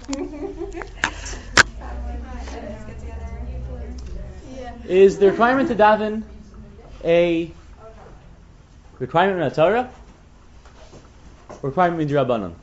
Is the requirement to daven a requirement in the Torah or requirement in Rabbanon?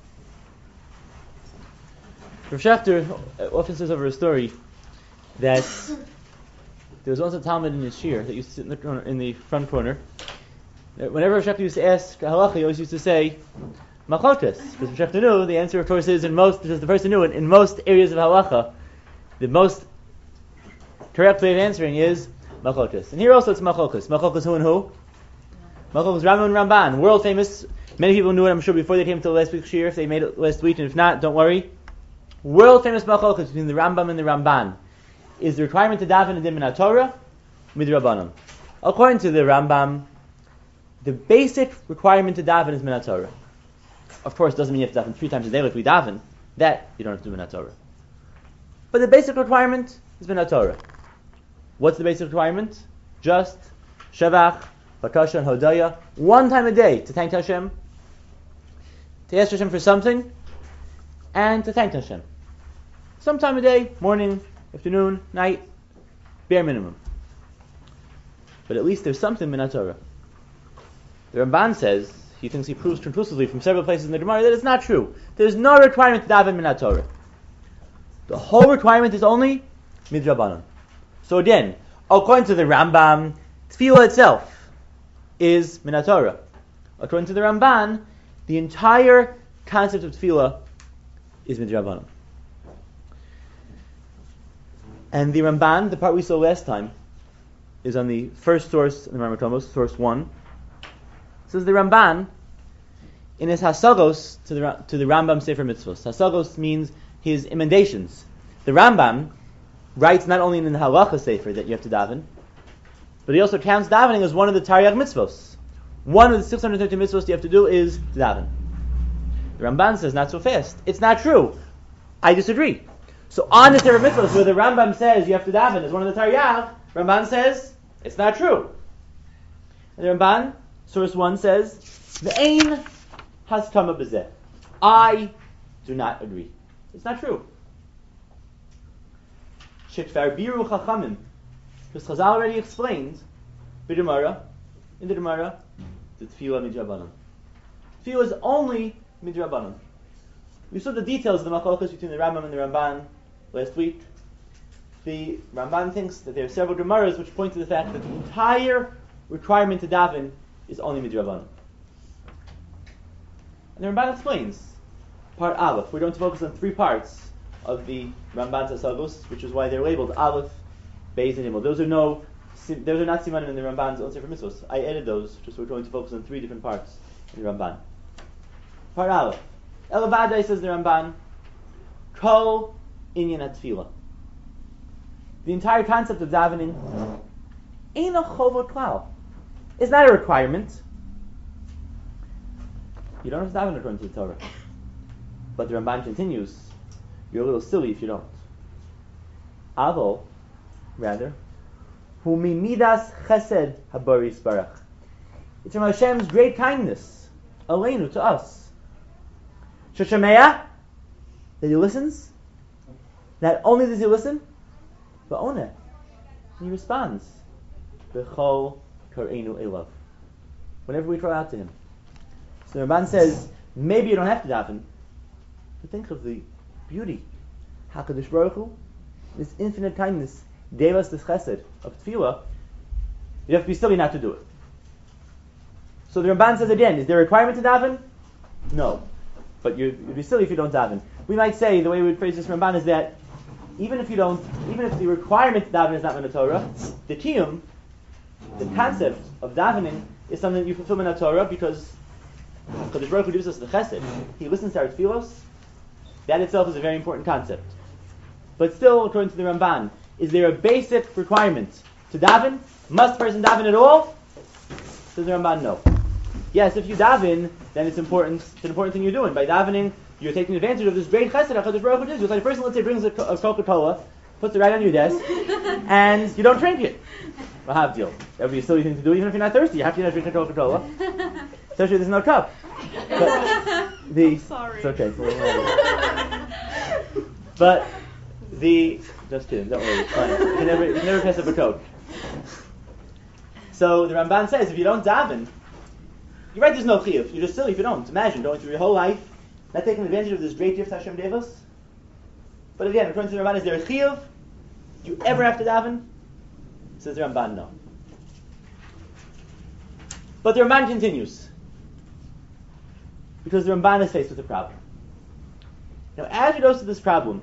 Rav Shechter often says over a story that there was once a Talmud in his shir that used to sit in the front corner. Whenever Rav Shechter used to ask halacha, he always used to say machotes, because Rav Shechter knew the answer, of course, is because the person knew it, in most areas of halacha, the most correct way of answering is machotes. And here also it's machotes. Machotes who and who? Machotes Rambam and Ramban, world famous. Many people knew it, I'm sure, before they came to last week's shir, if they made it last week, and if not, don't worry. World famous machotes between the Rambam and the Ramban. Is the requirement to daven a din min Torah, midrabanan? According to the Rambam, the basic requirement to daven is min Torah. Of course, it doesn't mean you have to daven 3 times a day like we daven. That you don't have to do min Torah. But the basic requirement is min Torah. What's the basic requirement? Just Shavach, Bakasha, and Hodaya, 1 time a day to thank Hashem, to ask Hashem for something, and to thank Hashem. Sometime a day, morning, afternoon, night, bare minimum. But at least there's something min Torah. The Ramban says, he thinks he proves conclusively from several places in the Gemara that it's not true. There's no requirement to daven min Torah. The whole requirement is only midrabanan. So again, according to the Rambam, tefillah itself is min Torah. According to the Ramban, the entire concept of tefillah is midrabanan. And the Ramban, the part we saw last time, is on the first source in the Maamar Tomos, source 1. It says the Ramban, in his Hasagos to the Rambam Sefer Mitzvos. Hasagos means his emendations. The Rambam writes not only in the Halacha Sefer that you have to daven, but he also counts davening as one of the Tariach Mitzvos. One of the 630 mitzvos you have to do is to daven. The Ramban says, not so fast. It's not true. I disagree. So on the Sefer Mitzvos, where the Rambam says you have to daven as one of the Taryag, Ramban says it's not true. And the Ramban, source 1, says, Ve'ein haskama b'zeh. I do not agree. It's not true. Shekvar biru chachamim. Because Chazal already explained in the Gemara, the tefillah midrabanan. Tefillah is only midrabanan. We saw the details of the machlokas between the Rambam and the Ramban last week. The Ramban thinks that there are several Gemaras which point to the fact that the entire requirement to daven is only midrabanan. And the Ramban explains, part Aleph. We're going to focus on 3 parts of the Ramban's Asagos, which is why they're labeled Aleph, Beis, and Himel. Those are not simanim in the Ramban's own Sefer Mitzvos. I added those, just so we're going to focus on 3 different parts in the Ramban. Part Aleph. Elavadai, says the Ramban, Kol Inyan HaTfilah. The entire concept of davening ain't a chovot klal. It's not a requirement. You don't have to daven according to the Torah. But the Ramban continues, you're a little silly if you don't. Avol, rather, hu mimidas chesed habari sparach. It's from Hashem's great kindness, aleinu, to us. Shoshameya, that he listens. Not only does he listen, but oneh, he responds. B'chol kareinu elav. Whenever we cry out to him. So the Ramban says, maybe you don't have to daven, but think of the beauty. HaKadosh Baruch Hu, this infinite kindness, gave us this chesed of tefillah. You have to be silly not to do it. So the Ramban says again, is there a requirement to daven? No. But you'd be silly if you don't daven. We might say, the way we would phrase this Ramban is that even if the requirement to daven is not min Torah, the kiyum, the concept of davening, is something that you fulfill min Torah because Kadosh Baruch Hu gives us the chesed. He listens to our tefillos. That itself is a very important concept. But still, according to the Ramban, is there a basic requirement to daven? Must the person daven at all? Says the Ramban, no. Yes, if you daven, then it's important. It's an important thing you're doing. By davening, you're taking advantage of this great chesed HaKadosh Baruch Hu gives you. It's like a person, let's say, brings a Coca-Cola, puts it right on your desk, and you don't drink it. That would be a silly thing to do, even if you're not thirsty. You have to not drink a Coca-Cola. Especially if there's no cup. But Sorry. It's okay. But just kidding, don't worry, it's fine. You can never pass up a Coke. So the Ramban says, if you don't daven, you're right, there's no chiyuv. You're just silly if you don't. Imagine going through your whole life, not taking advantage of this great gift Hashem gave us. But again, according to the Ramban, is there a chiyuv? Do you ever have to daven? Says the Ramban, no. But the Ramban continues, because the Ramban is faced with a problem. Now, as you notice this problem,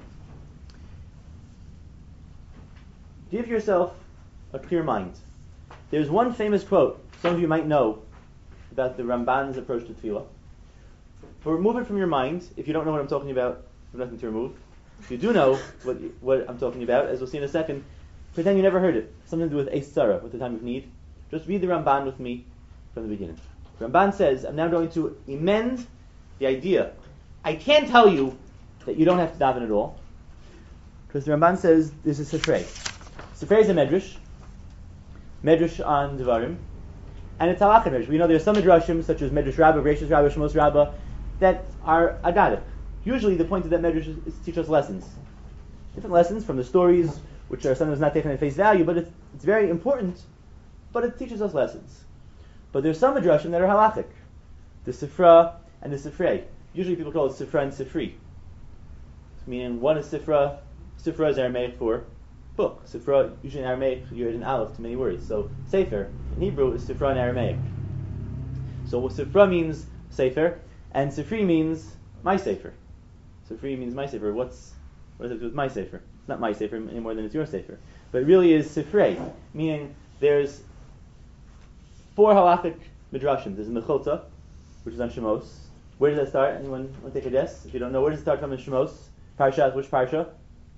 give yourself a clear mind. There's one famous quote, some of you might know, about the Ramban's approach to tefillah. But remove it from your mind. If you don't know what I'm talking about, there's nothing to remove. If you do know what I'm talking about, as we'll see in a second, pretend you never heard it. Something to do with Eis Tzara, with the time of need. Just read the Ramban with me from the beginning. Ramban says, I'm now going to amend the idea. I can't tell you that you don't have to daven at all, because the Ramban says there's a Sifrei. Sifrei is a medrash on Devarim, and it's halacha medrash. We know there are some medrashim, such as Medrash Rabbah, Reishis Rabbah, Shemos Rabbah, that are agadic. Usually the point of that medrash is to teach us lessons. Different lessons from the stories, which are sometimes not taken at face value, but it's very important, but it teaches us lessons. But there's some medrashim that are halachic. The Sifra and the Sifrei. Usually people call it Sifra and Sifri. Meaning one is Sifra. Sifra is Aramaic for book. Sifra, usually in Aramaic, you add an aleph to many words. So Sefer in Hebrew is Sifra in Aramaic. So Sifra means Sefer, and Sifri means my Sefer. Sifri means my Sefer. What does it do with my Sefer? It's not my Sefer any more than it's your Sefer. But it really is Sifrei, meaning there's 4 halachic midrashim. There's Mechilta, which is on Shemos. Where does that start? Anyone want to take a guess? If you don't know, where does it start from in Shemos? Parshas, which Parsha?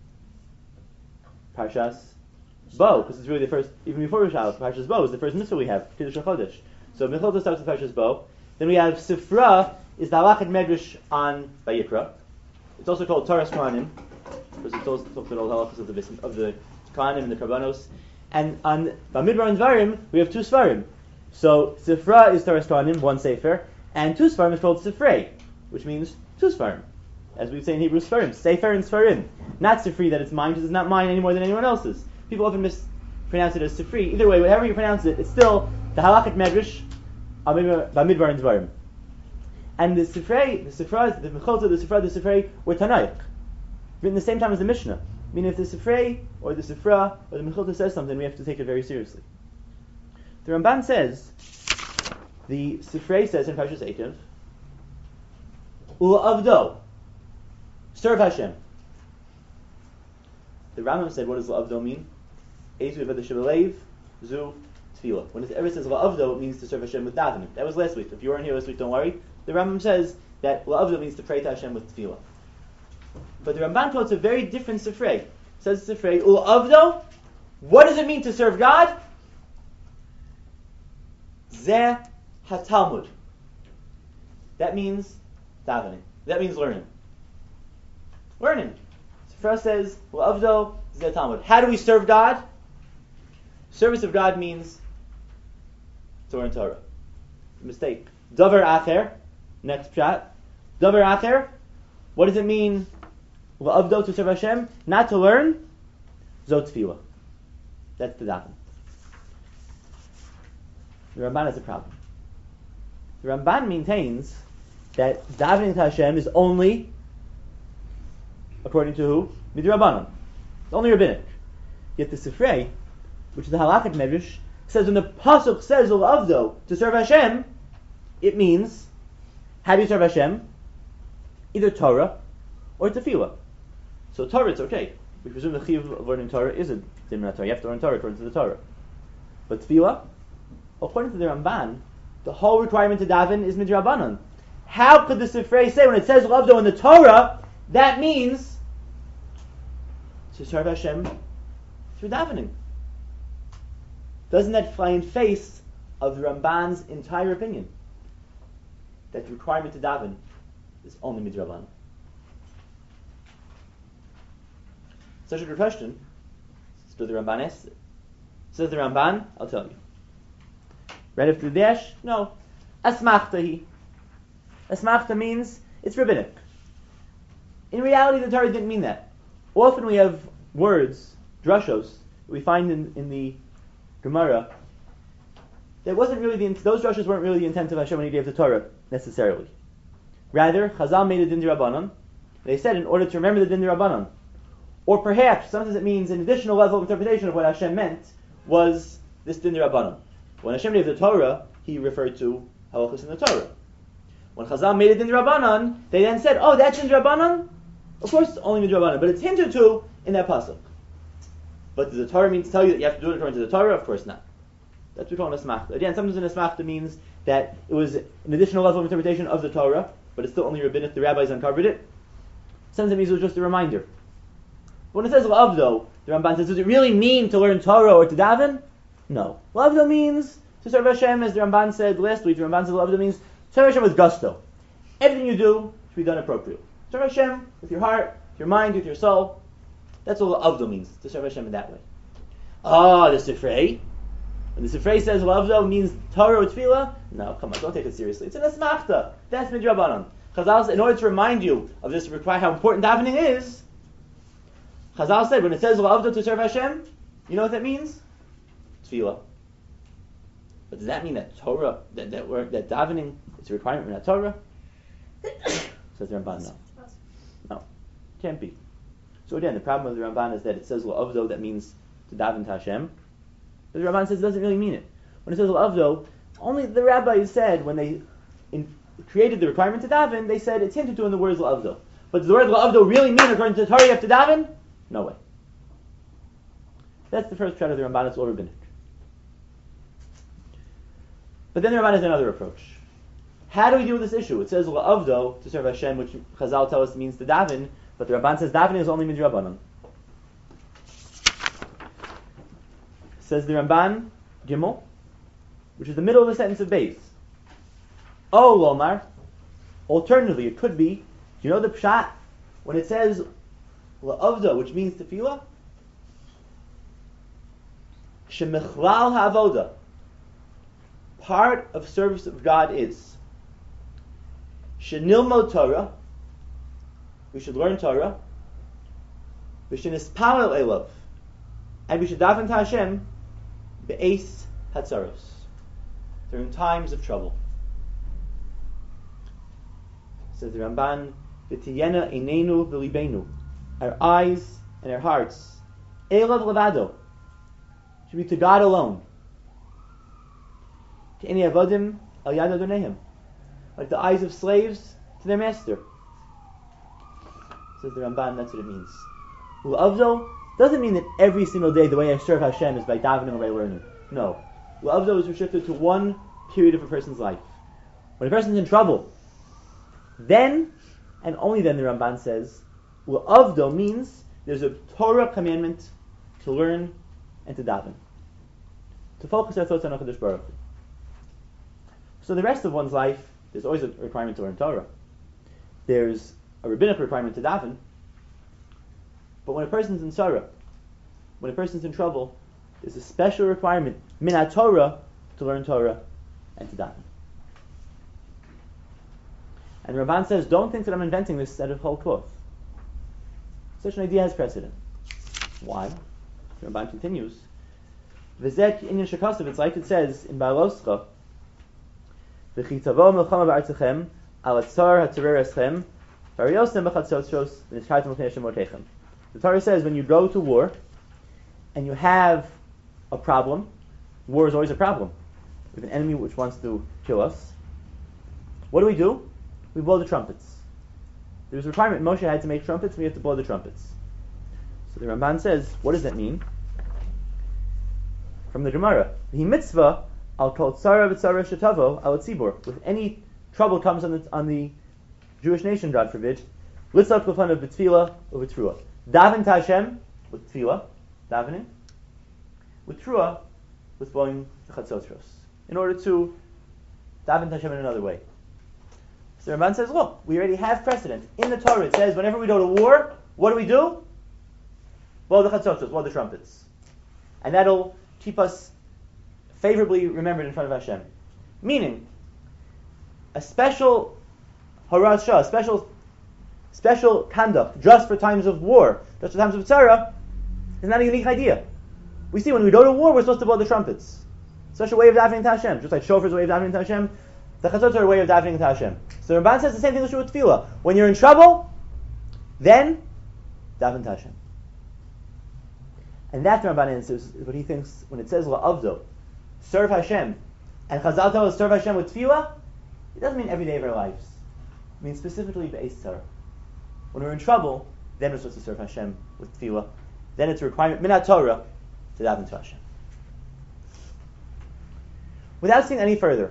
Parshas Bo, because it's really the first, even before Rishal, Parshas Bo is the first mitzvah we have, Kiddush HaChodesh. So Mechilta starts with Parshas Bo. Then we have Sifra, is the halachic medrash on Vayikra. It's also called Torah Kohanim, because it's also talks about all the halachas of the Kohanim and the Karbanos. And on Bamidbar and Dvarim, we have 2 Sfarim. So Sifra is Torah Kohanim, 1 Sefer, and 2 Sfarim is called Sifrei, which means 2 Sfarim. As we say in Hebrew, Sfarim, Sefer and Sfarim. Not Sifri, that it's mine, because it's not mine any more than anyone else's. People often mispronounce it as Sifri. Either way, whatever you pronounce it, it's still the halachic medrash Bamidbar and Dvarim. And the Sifrei, the Sifra, the Mechilta, the Sifra, the Sifrei were Tanaich, written the same time as the Mishnah. Meaning if the Sifrei, or the Sifra, or the Mechilta says something, we have to take it very seriously. The Ramban says, the Sifrei says in Parshas Eikev, U'avdo, serve Hashem. The Rambam said, what does U'avdo mean? Eizu Yeved Shebelev, Zu Tefillah. When it ever says U'avdo, it means to serve Hashem with davening. That was last week. If you weren't here last week, don't worry. The Rambam says that U'avdo means to pray to Hashem with Tefillah. But the Ramban quotes a very different Sifrei. It says Sifrei, U'avdo, what does it mean to serve God? Zeh HaTalmud. That means davening. That means learning. Learning. Sifra says, U'avdo, Zeh Talmud. How do we serve God? Service of God means Torah and Torah. Mistake. Davar Acher, next pshat. Davar Acher, what does it mean? U'avdo, to serve Hashem, not to learn. Zot Tefillah. That's the daven. The Ramban has a problem. The Ramban maintains that davening to Hashem is only, according to who? Midrabanan. It's only rabbinic. Yet the Sifrei, which is the halachic medrash, says when the pasuk says U'avdo, to serve Hashem, it means, how do you serve Hashem? Either Torah or Tefillah. So Torah, it's okay. We presume the chiyuv of learning Torah is a dimna Torah. You have to learn Torah according to the Torah. But Tefillah, according to the Ramban, the whole requirement to daven is midrabanan. How could the Sifrei say when it says U'avdo in the Torah, that means to serve Hashem through davening? Doesn't that fly in face of the Ramban's entire opinion that the requirement to daven is only midrabanan? Such a good question. So the Ramban asks it. Says the Ramban, I'll tell you. Right after the dash? No. Asmachtahi. Asmachta means it's rabbinic. In reality, the Torah didn't mean that. Often we have words, drushos, that we find in the Gemara. That wasn't really those drushos weren't really the intent of Hashem when He gave the Torah necessarily. Rather, Chazal made a din d'Rabbanan. They said in order to remember the din d'Rabbanan, or perhaps sometimes it means an additional level of interpretation of what Hashem meant was this din d'Rabbanan. When Hashem gave the Torah, He referred to halachos in the Torah. When Chazal made a din d'Rabbanan, they then said, "Oh, that's din d'Rabbanan." Of course, it's only din d'Rabbanan, but it's hinted to in that pasuk. But does the Torah mean to tell you that you have to do it according to the Torah? Of course not. That's what we call an asmachta. Again, sometimes an asmachta means that it was an additional level of interpretation of the Torah, but it's still only rabbinic. The rabbis uncovered it. Sometimes it means it was just a reminder. But when it says l'avdo, the Ramban says, does it really mean to learn Torah or to daven? No. L'avdo means to serve Hashem, as the Ramban said last week. The Ramban says l'avdo means to serve Hashem with gusto. Everything you do should be done appropriately. Serve Hashem with your heart, with your mind, with your soul. That's what l'avdo means, to serve Hashem in that way. The Sifrei. When the Sifrei says l'avdo means Torah or tefillah, no, come on, don't take it seriously. It's an asmachta. That's midrabanan. Chazal, in order to remind you of this, how important davening is, Chazal said when it says l'avdo to serve Hashem, you know what that means? Tefillah. But does that mean that Torah, that davening is a requirement in that Torah? Says the Ramban, no. No, can't be. So again, the problem with the Ramban is that it says l'avdo, that means to daven to Hashem. But the Ramban says it doesn't really mean it. When it says l'avdo, only the rabbis said when they created the requirement to daven, they said it's hinted to in the words l'avdo. But does the word l'avdo really mean according to the Torah you have to daven? No way. That's the first shot of the Ramban. It's all rabbinic. But then the Ramban has another approach. How do we deal with this issue? It says l'avdo to serve Hashem, which Chazal tell us means to daven, but the Ramban says davening is only midrabanan. Says the Ramban, Gimel, which is the middle of the sentence of Beis. Oh, Lomar. Alternatively, it could be, do you know the pshat? When it says l'avdo, which means tefillah, shemichlal ha'avoda, part of service of God is shenilmo Torah, we should learn Torah, v'shenispalel elav, and we should daven to Hashem be'es hatzaros, during times of trouble. Says the Ramban, v'tiyena einenu v'libenu, our eyes and our hearts, elav levado, should be to God alone. K'eni avodim al yad adonehim, like the eyes of slaves to their master. Says the Ramban, that's what it means. L'avdo doesn't mean that every single day the way I serve Hashem is by davening or by learning. No. L'avdo is restricted to one period of a person's life. When a person's in trouble, then, and only then, the Ramban says, L'avdo means there's a Torah commandment to learn and to daven. To focus our thoughts on HaKadosh Baruch Hu. So the rest of one's life, there's always a requirement to learn Torah. There's a rabbinic requirement to daven. But when a person's in sorrow, when a person's in trouble, there's a special requirement, min ha-Torah, to learn Torah and to daven. And Ramban says, don't think that I'm inventing this out of whole cloth. Such an idea has precedent. Why? Ramban continues, V'zek inyan shekasav, it's like it says in Ba'aloscha, V'chitavo melchama ba'artechem, al atzar ha'terer eschem, v'ariyosem b'chatzotros, v'nishkartem l'pnei Hashem Elokechem. The Torah says when you go to war and you have a problem, war is always a problem. We have an enemy which wants to kill us. What do? We blow the trumpets. There's a requirement. Moshe had to make trumpets, we have to blow the trumpets. So the Ramban says, what does that mean? From the Gemara, the mitzvah al kol tzara v'tzara shetavo al tzibur. With any trouble comes on the Jewish nation, God forbid, litzak l'fanav b'tfilah or b'truah. Daven to Hashem with tefillah, davening, with truah, with blowing the chatzotros, in order to daven to Hashem in another way. So the Ramban says, look, we already have precedent. In the Torah it says, whenever we go to war, what do? Blow the chatzotros, blow the trumpets. And that'll keep us favorably remembered in front of Hashem. Meaning, a special harasha, a special special conduct just for times of war, just for times of tzara, is not a unique idea. We see when we go to war, we're supposed to blow the trumpets. Such a way of davening to Hashem. Just like shofar is a way of davening to Hashem, the chatzot are a way of davening to Hashem. So the Ramban says the same thing is true with tefillah. When you're in trouble, then daven to Hashem. And that the Ramban answers is what he thinks when it says la'avdo, serve Hashem, and Chazal tells us serve Hashem with tefillah, it doesn't mean every day of our lives. It means specifically be'ez tzara. When we're in trouble, then we're supposed to serve Hashem with tefillah. Then it's a requirement, minat Torah, to daven to Hashem. Without seeing any further,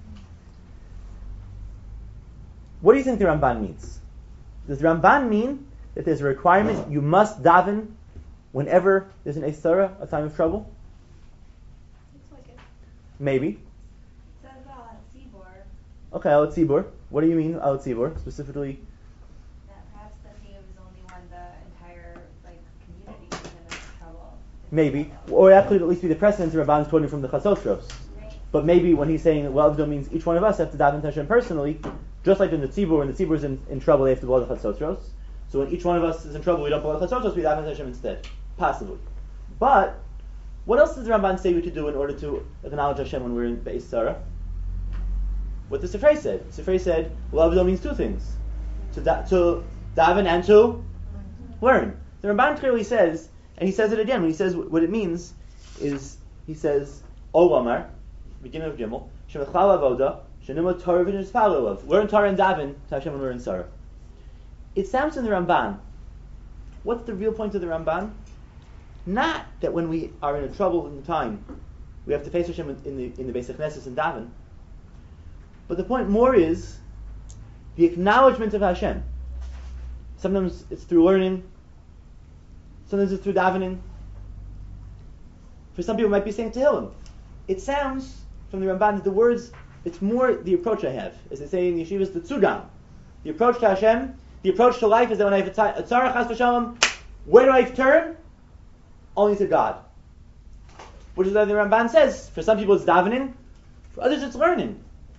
what do you think the Ramban means? Does the Ramban mean that there's a requirement you must daven whenever there's an be'ez tzara, a time of trouble? Looks like it. Maybe. It says al tzibor. Okay, al tzibor. What do you mean al tzibor specifically? That perhaps the king was only one the entire community is in trouble. Maybe. Or that could at least be the precedent the Ramban's quoting from the Chasotros. Right. But maybe when he's saying well avdo means each one of us have to daven to Hashem personally, just like in the tzibur, when the tzibur is in trouble, they have to blow the chatzotros. So when each one of us is in trouble, we don't blow the chatzotros, we daven to Hashem instead. Possibly. But what else does the Ramban say we could do in order to acknowledge Hashem when we're in be'ez tzara? What the Sifrei said. Sifrei said, well, avdo means two things: to daven and to learn. The Ramban clearly says, and he says it again when he says what it means is he says, O Lamar, beginning of Gimel, Shemechal avoda. Learn Torah and daven to Hashem when we're in tzara. It sounds in the Ramban. What's the real point of the Ramban? Not that when we are in a troubled time, we have to face Hashem in the Beis HaKnesses and daven. But the point more is the acknowledgement of Hashem. Sometimes it's through learning. Sometimes it's through davening. For some people, it might be saying Tehillim. It sounds from the Ramban that the words. It's more the approach I have. As they say in yeshivas, the tzugam. The approach to Hashem, the approach to life is that when I have a tzara chas v'shalom, where do I turn? Only to God. Which is what the Ramban says. For some people it's davening, for others it's learning.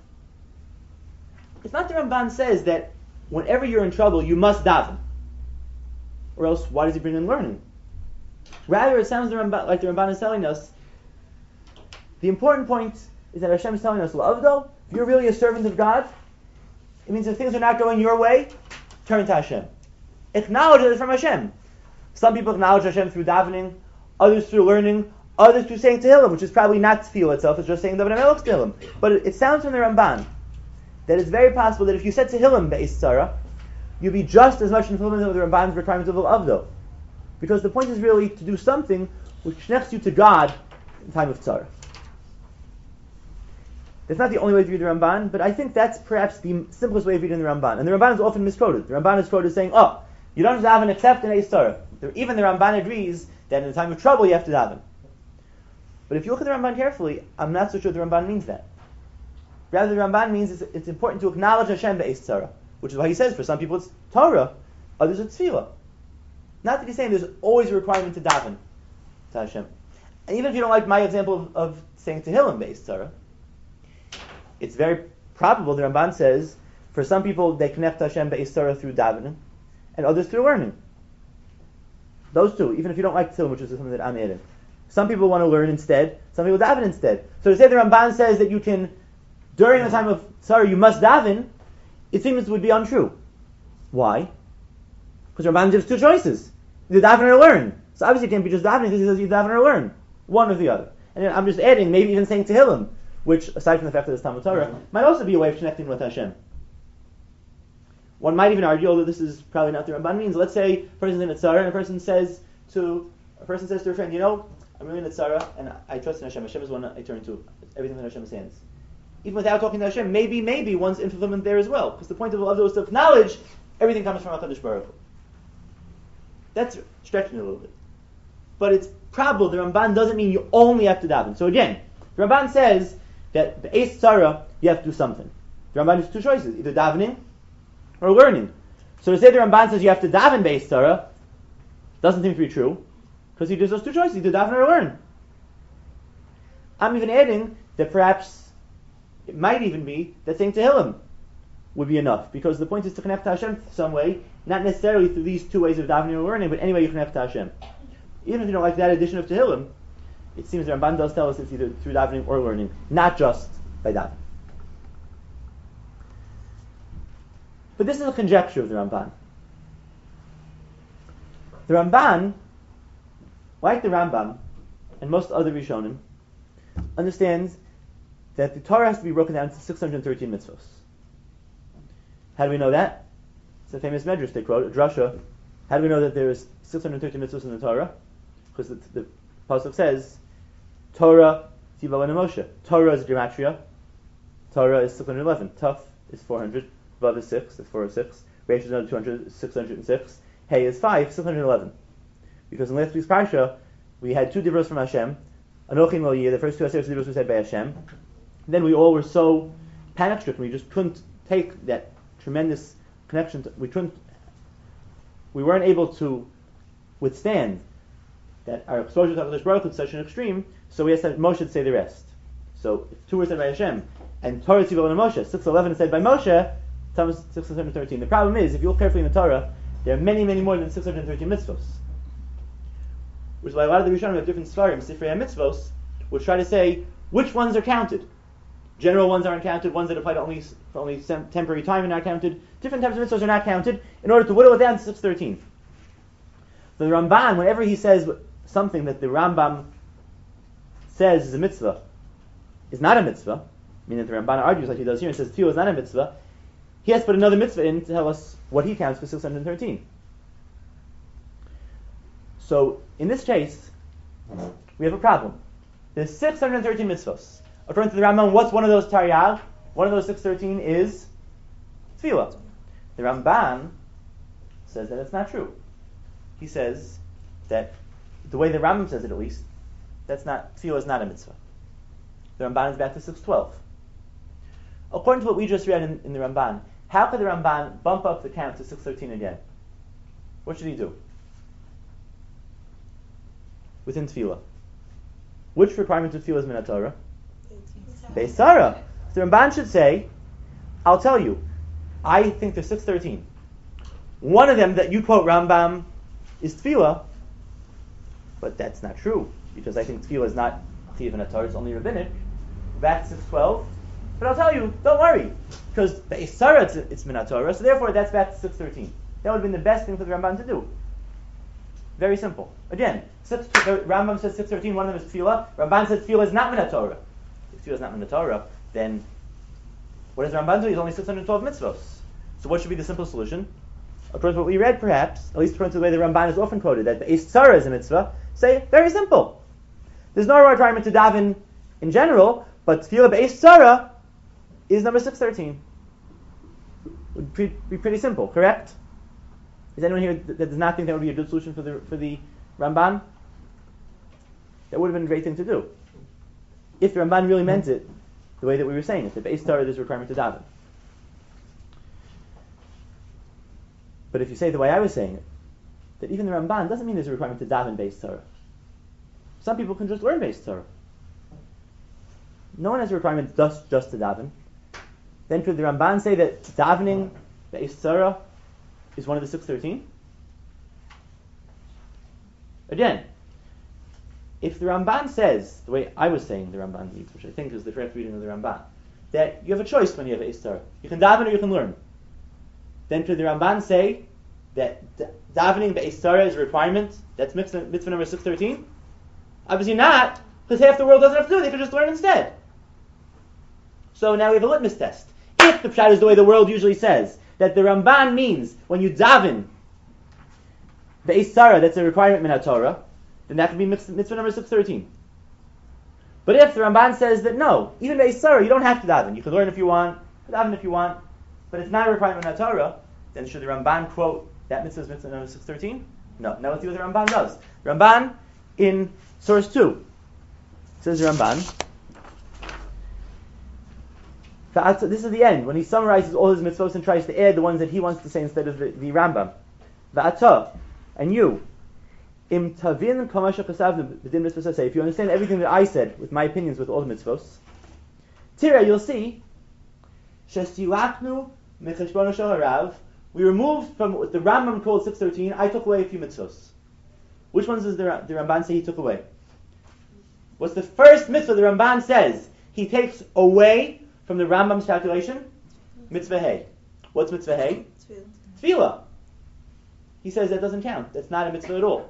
It's not the Ramban says that whenever you're in trouble you must daven. Or else why does he bring in learning? Rather it sounds like the Ramban is telling us the important point is that Hashem is telling us, L'avdo, if you're really a servant of God, it means if things are not going your way, turn to Hashem. Acknowledge that it's from Hashem. Some people acknowledge Hashem through davening, others through learning, others through saying Tehillim, which is probably not tefillah itself, it's just saying David HaMelech's Tehillim. But it sounds from the Ramban that it's very possible that if you said Tehillim be'ez tzara, you'd be just as much in fulfillment of the Ramban's requirement of L'avdo. Because the point is really to do something which connects you to God in time of tzara. That's not the only way to read the Ramban, but I think that's perhaps the simplest way of reading the Ramban. And the Ramban is often misquoted. The Ramban is quoted saying, you don't daven except in be'ez tzara. Even the Ramban agrees that in a time of trouble you have to daven. But if you look at the Ramban carefully, I'm not so sure the Ramban means that. Rather, the Ramban means it's important to acknowledge Hashem be'ez tzara, which is why he says for some people it's Torah, others it's tefillah. Not that he's saying there's always a requirement to daven to Hashem. And even if you don't like my example of saying Tehillim be'ez tzara, it's very probable, the Ramban says, for some people they connect to Hashem be'ez tzara through davening, and others through learning. Those two, even if you don't like Tehillim, which is something that I'm adding. Some people want to learn instead, some people daven instead. So to say the Ramban says that you can, during the time of tzara, you must daven, it seems would be untrue. Why? Because Ramban gives two choices. Either daven or learn. So obviously it can't be just davening because he says you daven or learn. One or the other. And then I'm just adding, maybe even saying Tehillim, which, aside from the fact that it's Talmud Torah, might also be a way of connecting with Hashem. One might even argue, although this is probably not the Ramban means, let's say a person's in a tzara and a person says to a friend, I'm really in a tzara and I trust in Hashem. Hashem is one I turn to. Everything in Hashem's hands. Even without talking to Hashem, maybe one's in fulfillment there as well. Because the point of all of those is to acknowledge everything comes from HaKadosh Baruch Hu. That's stretching it a little bit. But it's probable the Ramban doesn't mean you only have to daven. So again, the Ramban says that be'ez tzara, you have to do something. The Ramban has two choices, either davening or learning. So to say the Ramban says you have to daven be'ez tzara doesn't seem to be true, because he gives us two choices, either daven or learn. I'm even adding that perhaps it might even be that saying Tehillim would be enough, because the point is to connect to Hashem some way, not necessarily through these two ways of davening or learning, but anyway you connect to Hashem. Even if you don't like that addition of Tehillim, it seems the Ramban does tell us it's either through davening or learning, not just by davening. But this is a conjecture of the Ramban. The Ramban, like the Rambam and most other Rishonim, understands that the Torah has to be broken down into 613 mitzvos. How do we know that? It's a famous medrash they quote, a drasha. How do we know that there is 613 mitzvos in the Torah? Because the pasuk says, Torah Tiva and Moshe. Torah is gematria. Torah is 611. Tuf is 400. Vav is 6. That's 406. Reish is another 200. 606. Hey is 5. 611. Because in last week's parsha we had two divros from Hashem. Anochi Lo Yeh. The first two aseret divros were said by Hashem. Then we all were so panic-stricken we just couldn't take that tremendous connection. We weren't able to withstand that our exposure to HaKadosh Baruch Hu is such an extreme, so we asked that Moshe to say the rest. So if two were said by Hashem, and Torah Tzivah and Moshe, 611 is said by Moshe, Thomas 613. The problem is, if you look carefully in the Torah, there are many, many more than 613 mitzvos. Which is why a lot of the Rishonim have different svarim, Sifrei HaMitzvos, which try to say which ones are counted. General ones aren't counted, ones that apply to only temporary time are not counted, different types of mitzvos are not counted, in order to whittle it down to 613. So the Ramban, whenever he says something that the Rambam says is a mitzvah, is not a mitzvah, meaning that the Ramban argues like he does here and says tefillah is not a mitzvah, he has to put another mitzvah in to tell us what he counts for 613. So, in this case, we have a problem. There's 613 mitzvahs. According to the Rambam, what's one of those taryag? One of those 613 is tefillah. The Ramban says that it's not true. He says that the way the Rambam says it, at least, tefillah is not a mitzvah. The Ramban is back to 612. According to what we just read in the Ramban, how could the Ramban bump up the count to 613 again? What should he do? Within tefillah. Which requirement of tefillah is min Torah? Beis Sarah. So the Ramban should say, I'll tell you, I think there's 613. One of them that you quote Rambam is tefillah, but that's not true, because I think tefillah is not chiyuv in Torah, it's only rabbinic. Back to 612. But I'll tell you, don't worry, because Beis Sarah it's min Torah, so therefore that's back to 613. That would have been the best thing for the Ramban to do. Very simple. Again, Rambam says 613, one of them is tefillah. Ramban says tefillah is not min Torah. If tefillah is not min Torah, then what does Ramban do? He's only 612 mitzvos. So what should be the simple solution? According to what we read, perhaps, at least according to the way the Ramban is often quoted, that Beis Sarah is a mitzvah, say, very simple. There's no requirement to daven in general, but tefillah Beis Sarah is number 613. Would be pretty simple, correct? Is anyone here that does not think that would be a good solution for the Ramban? That would have been a great thing to do. If the Ramban really meant it the way that we were saying it, that Beis Sarah there's a requirement to daven. But if you say it the way I was saying it, that even the Ramban doesn't mean there's a requirement to daven Beis Sarah. Some people can just learn Beis Sarah. No one has a requirement just to daven. Then could the Ramban say that davening Beis Sarah is one of the 613? Again, if the Ramban says, the way I was saying the Ramban reads, which I think is the correct reading of the Ramban, that you have a choice when you have Beis Sarah. You can daven or you can learn. Then could the Ramban say that davening Beis Sarah is a requirement? That's mitzvah number 613? Obviously not, because half the world doesn't have to do it. They could just learn instead. So now we have a litmus test. If the pshat is the way the world usually says, that the Ramban means when you daven Beis Sarah, that's a requirement min Torah, then that could be mitzvah number 613. But if the Ramban says that no, even Beis Sarah, you don't have to daven. You can learn if you want, daven if you want, but it's not a requirement min Torah, then should the Ramban quote that mitzvah is mitzvah number 613? No. Now let's see what the Ramban does. Ramban in source 2 says the Ramban. This is the end, when he summarizes all his mitzvot and tries to add the ones that he wants to say instead of the Rambam. Va'ata, and you, im tavin kol ma shechasavnu b'din mitzvos haseh, if you understand everything that I said with my opinions with all the mitzvos, tira, you'll see, shestilaknu mecheshbono shel harav, we removed from what the Rambam called 613, I took away a few mitzvahs. Which ones does the Ramban say he took away? What's the first mitzvah the Ramban says he takes away from the Rambam's calculation? Mitzvah hay. What's mitzvah hay? Tefillah. He says that doesn't count. That's not a mitzvah at all.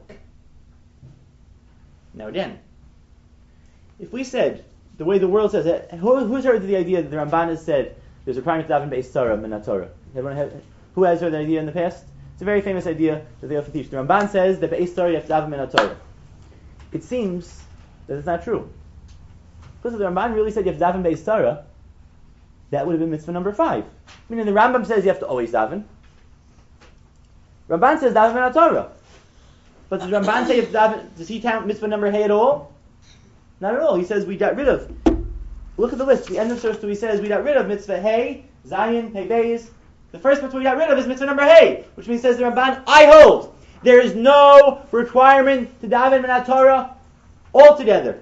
Now again, if we said, the way the world says it, who's heard the idea that the Ramban has said there's a requirement to daven be'ez Torah min Torah? Who has heard that idea in the past? It's a very famous idea that they often teach. The Ramban says that be'ez Torah you have to daven min Torah. It seems that it's not true. Because if the Ramban really said you have to daven be'ez Torah, that would have been mitzvah number 5. Meaning the Rambam says you have to always daven. Ramban says daven min Torah. But does Ramban say you have to daven, does he count mitzvah number hay at all? Not at all. He says we got rid of. Look at the list. The end of source 2, he says we got rid of mitzvah hay, Zayin, Pei Beis. The first mitzvah we got rid of is mitzvah number hay, which means, says the Ramban, I hold there is no requirement to daven min Torah altogether.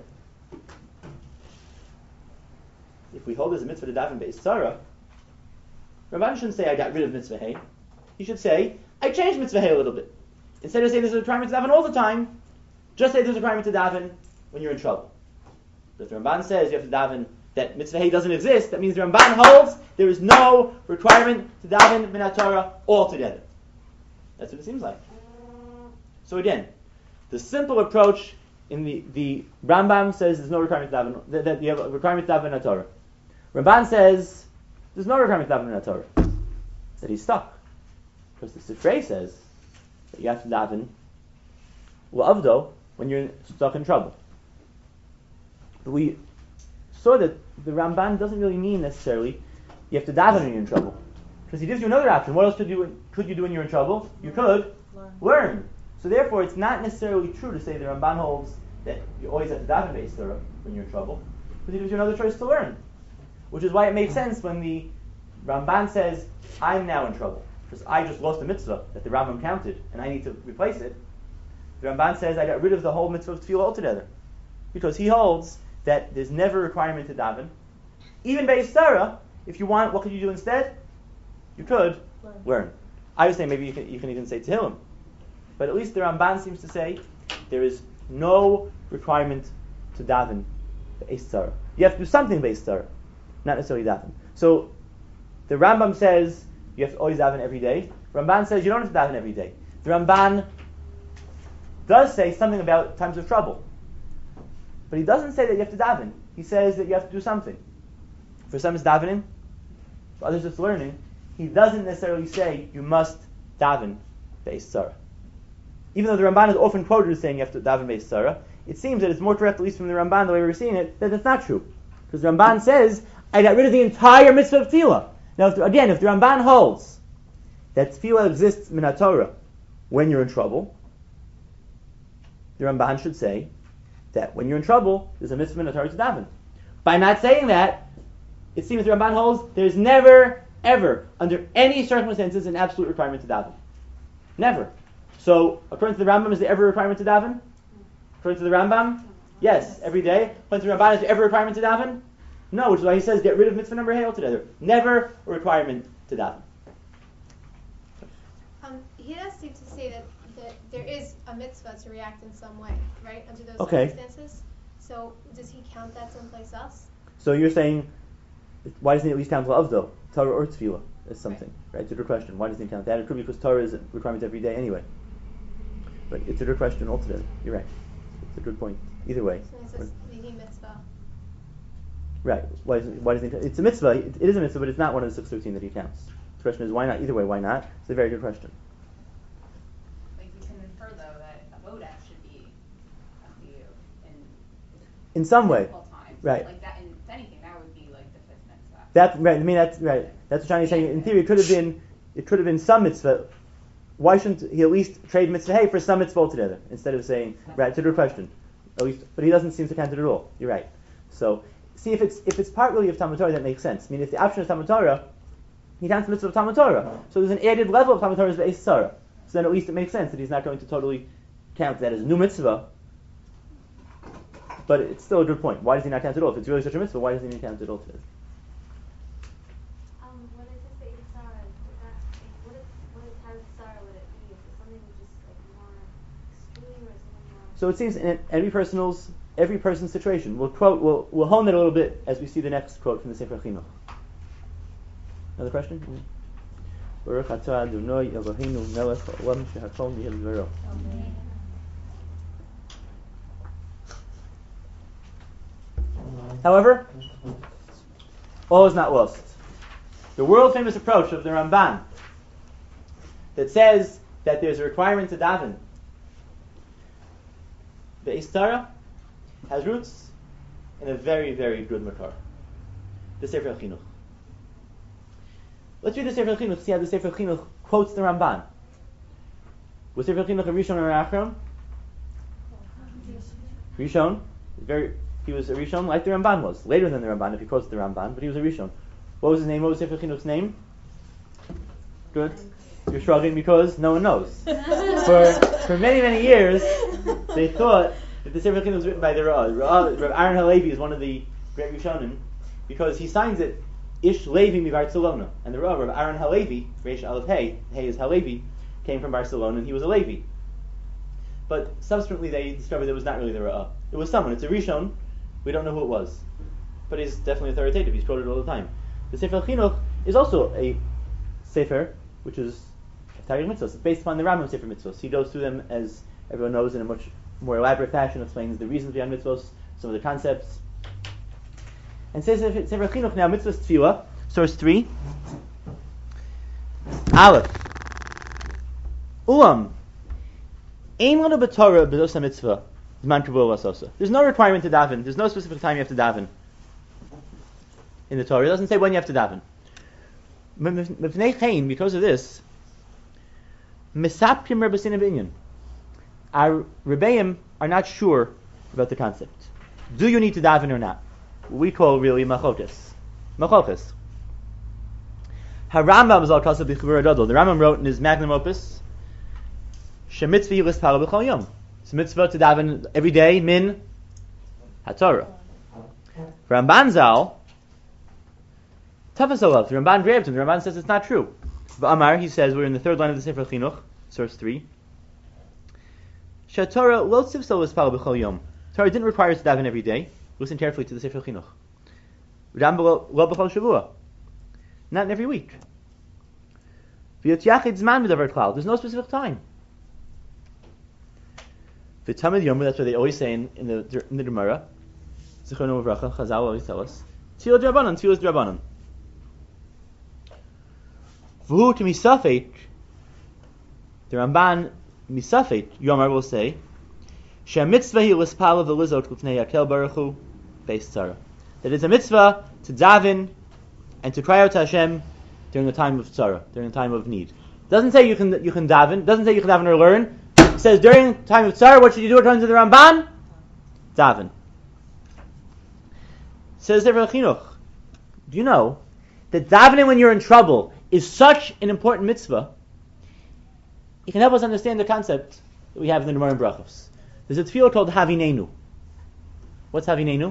If we hold there's a mitzvah to daven be'ez Torah, Ramban shouldn't say I got rid of mitzvah hay. He should say I changed mitzvah hay a little bit. Instead of saying there's a requirement to daven all the time, just say there's a requirement to daven when you're in trouble. But if the Ramban says you have to daven that mitzvah hay doesn't exist, that means the Ramban holds there is no requirement to daven min Torah altogether. That's what it seems like. So again, the simple approach in the Rambam says there's no requirement to daven, that you have a requirement to daven min Torah. Ramban says there's no requirement to daven min Torah. That he's stuck. Because the Sifrei says that you have to daven la'avdo when you're stuck in trouble. But we saw that the Ramban doesn't really mean necessarily you have to daven when you're in trouble. Because he gives you another option. What else could you do when you're in trouble? You could learn. So therefore it's not necessarily true to say the Ramban holds that you always have to daven be'ez Torah when you're in trouble. Because he gives you another choice to learn. Which is why it makes sense when the Ramban says, I'm now in trouble. Because I just lost a mitzvah that the Rambam counted and I need to replace it. The Ramban says I got rid of the whole mitzvah of tefillah altogether. Because he holds that there's never a requirement to daven. Even be'ez Torah, if you want, what could you do instead? You could learn. I would say maybe you can even say Tehillim. But at least the Ramban seems to say there is no requirement to daven be'ez Torah. You have to do something be'ez Torah, not necessarily daven. So the Rambam says you have to always daven every day. Ramban says you don't have to daven every day. The Ramban does say something about times of trouble. But he doesn't say that you have to daven. He says that you have to do something. For some it's davening, for others it's learning. He doesn't necessarily say you must daven be'ez Torah. Even though the Ramban is often quoted as saying you have to daven be'ez Torah, it seems that it's more correct, at least from the Ramban, the way we're seeing it, that it's not true. Because the Ramban says, I got rid of the entire mitzvah of tefillah. Now, if the Ramban holds that tefillah exists min Torah when you're in trouble, the Ramban should say that when you're in trouble, there's a mitzvah min Torah to daven. By not saying that, it seems the Ramban holds there's never, ever, under any circumstances, an absolute requirement to daven. Never. So, according to the Rambam, is there ever a requirement to daven? According to the Rambam, yes, every day. According to the Ramban, is there ever a requirement to daven? No, which is why he says get rid of mitzvah number hay altogether. Never a requirement to daven. He does seem to say that there is a mitzvah to react in some way, right, under those circumstances. So does he count that someplace else? So you're saying, why doesn't he at least count Avdo, Torah or Tefillah as something? Right? It's a good question. Why doesn't he count that? It could be because Torah is a requirement every day anyway. But it's a good question altogether. You're right. It's a good point. Either way. So it says Vihi mitzvah. Right. Why doesn't he? It's a mitzvah. It is a mitzvah, but it's not one of the 613 that he counts. The question is why not? Either way, why not? It's a very good question. Like you can infer though that a voda should be a chiyuv in some way. Times. Right. Like that. In anything, that would be like the 5th mitzvah. That's right. I mean, that's right. That's what Johnny's saying. In theory, it could have been some mitzvah. Why shouldn't he at least trade mitzvah hay for some mitzvah altogether instead of saying right? It's a good question. At least, but he doesn't seem to count it at all. You're right. So see if it's part really of Talmud Torah, that makes sense. I mean, if the option is Talmud Torah, he counts the mitzvah of Talmud Torah. So there's an added level of Talmud Torah is be'ez Torah. So then at least it makes sense that he's not going to totally count that as a new mitzvah. But it's still a good point. Why does he not count it all? If it's really such a mitzvah, why doesn't he count it all together? What does it say? What So it seems in every person's situation. We'll hone it a little bit as we see the next quote from the Sefer Chinuch. Another question? Baruch atah Adonai Eloheinu melech haolam shehakol nihil b'dvaro. However, all is not lost. The world-famous approach of the Ramban that says that there's a requirement to daven the Istara has roots in a very, very good makar, the Sefer Chinuch. Let's read the Sefer Chinuch, see how the Sefer Chinuch quotes the Ramban. Was Sefer Chinuch a Rishon or an Achron? Rishon. He was a Rishon like the Ramban was. Later than the Ramban, if he quotes the Ramban, but he was a Rishon. What was his name? What was Sefer Chinuch's name? Good. You're struggling because no one knows. For many, many years, they thought that the Sefer Chinuch was written by the Ra'ah. Rav Aaron Halevi is one of the great Rishonim because he signs it Ish Levi mi Barcelona. And the Ra'ah, Rav Aaron Halevi, Reish Aleph Hey is Halevi, came from Barcelona and he was a Levi. But subsequently they discovered it was not really the Ra'ah. It was someone. It's a Rishon. We don't know who it was. But he's definitely authoritative. He's quoted all the time. The Sefer Chinuch is also a Sefer, which is Targum Mitzvos. It's based upon the Rambam Sefer Mitzvos. He goes through them, as everyone knows, in a much more elaborate fashion, explains the reasons behind Mitzvos, some of the concepts. And says Sefer Chinuch now, Mitzvos Tefillah, source 3. Aleph. Ulam. Ein lanu b'Torah b'dos ha-mitzvah zman kavua l'sosa. There's no requirement to daven. There's no specific time you have to daven in the Torah. It doesn't say when you have to daven. Because of this, Misapkim Rebbeinu Binyan. Our Rebbeim are not sure about the concept. Do you need to daven or not? We call really machlokas. Harambam is al kasab b'chuvur adodol. The Rambam wrote in his magnum opus, Shemitzvah yispal b'chol yom. It's a mitzvah to daven every day min haTorah. Ramban Zal, Tafas alav. The Ramban grabbed him. The Ramban says it's not true. But Amar, he says, we're in the third line of the Sefer Chinuch, source 3. Torah lo tzivso l'spal b'chol yom. Torah didn't require us to daven every day. Listen carefully to the Sefer Chinuch. Lo b'chol shavua. Not in every week. V'yot yachid zman v'davar klal. There's no specific time. V'tamid yom, that's what they always say in the Gemara. Zichrono uvracha, Chazal always tell us. Tefillah d'Rabbanan, Tefillah d'Rabbanan. V'hu to misafek, the Ramban misafek, Yomar will say, she'amitzvah hi l'spala v'lizot l'fnei Yakel Baruch Hu beis tzara. That it's a mitzvah to daven and to cry out to Hashem during the time of tzara, during the time of need. Doesn't say you can daven. Doesn't say you can daven or learn. It says during time of tzara, what should you do according to the Ramban? Daven. Says Sefer Chinuch, do you know that davening when you're in trouble is such an important mitzvah? It can help us understand the concept that we have in the Gemara in Brachos. There's a tefillah called Havinenu. What's Havinenu?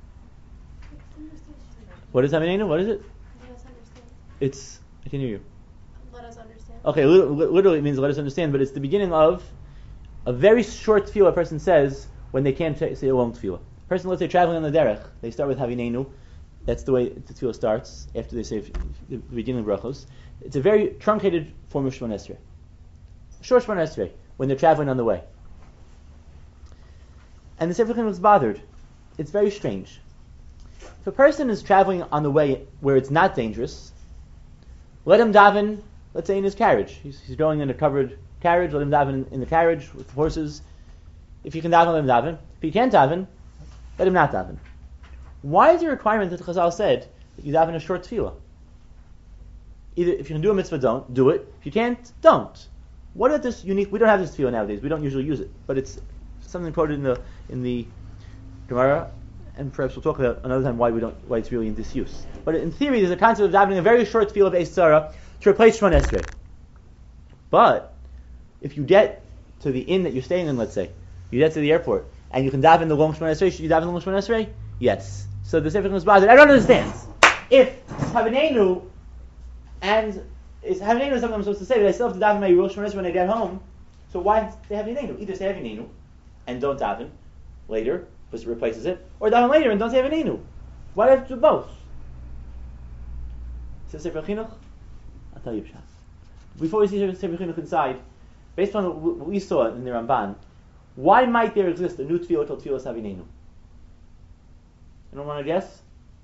What is Havinenu? What is it? Let us understand. It's, I can hear you. Let us understand. Okay, literally it means let us understand, but it's the beginning of a very short tefillah a person says when they can't say a long tefillah. Person, let's say, traveling on the derech, they start with Havinenu. That's the way the tefillah starts, after they say the beginning of brachos. It's a very truncated form of Shemona Esrei. Short Shemona Esrei, when they're traveling on the way. And the Sefer Chinuch was bothered. It's very strange. If a person is traveling on the way where it's not dangerous, let him daven, let's say, in his carriage. He's going in a covered carriage, let him daven in the carriage with the horses. If you can daven, let him daven. If he can't daven, let him not daven. Why is the requirement that Chazal said that you daven a short tefillah? Either if you can do a mitzvah, don't do it. If you can't, don't. What is this unique? We don't have this tefillah nowadays. We don't usually use it, but it's something quoted in the Gemara, and perhaps we'll talk about another time why it's really in disuse. But in theory, there's a concept of davening a very short tefillah of Eis Tzara to replace Shemona Esrei. But if you get to the inn that you're staying in, let's say, you get to the airport, and you can daven the long Shemona Esrei, should you daven the long Shemona Esrei? Yes. So the Sefer Chinuch was bothered. I don't understand. If Havinenu and Havinenu is something I'm supposed to say, but I still have to daven my Rosh Shemona Esrei when I get home, so why say Havinenu? Either say Havinenu and don't daven later, because it replaces it, or daven later and don't say Avinu. Why do I have to do both? Says Sefer Chinuch, I'll tell you Pshat. Before we see Sefer Chinuch inside, based on what we saw in the Ramban, why might there exist a new tefillah called Tefillas Avinenu? Anyone want to guess?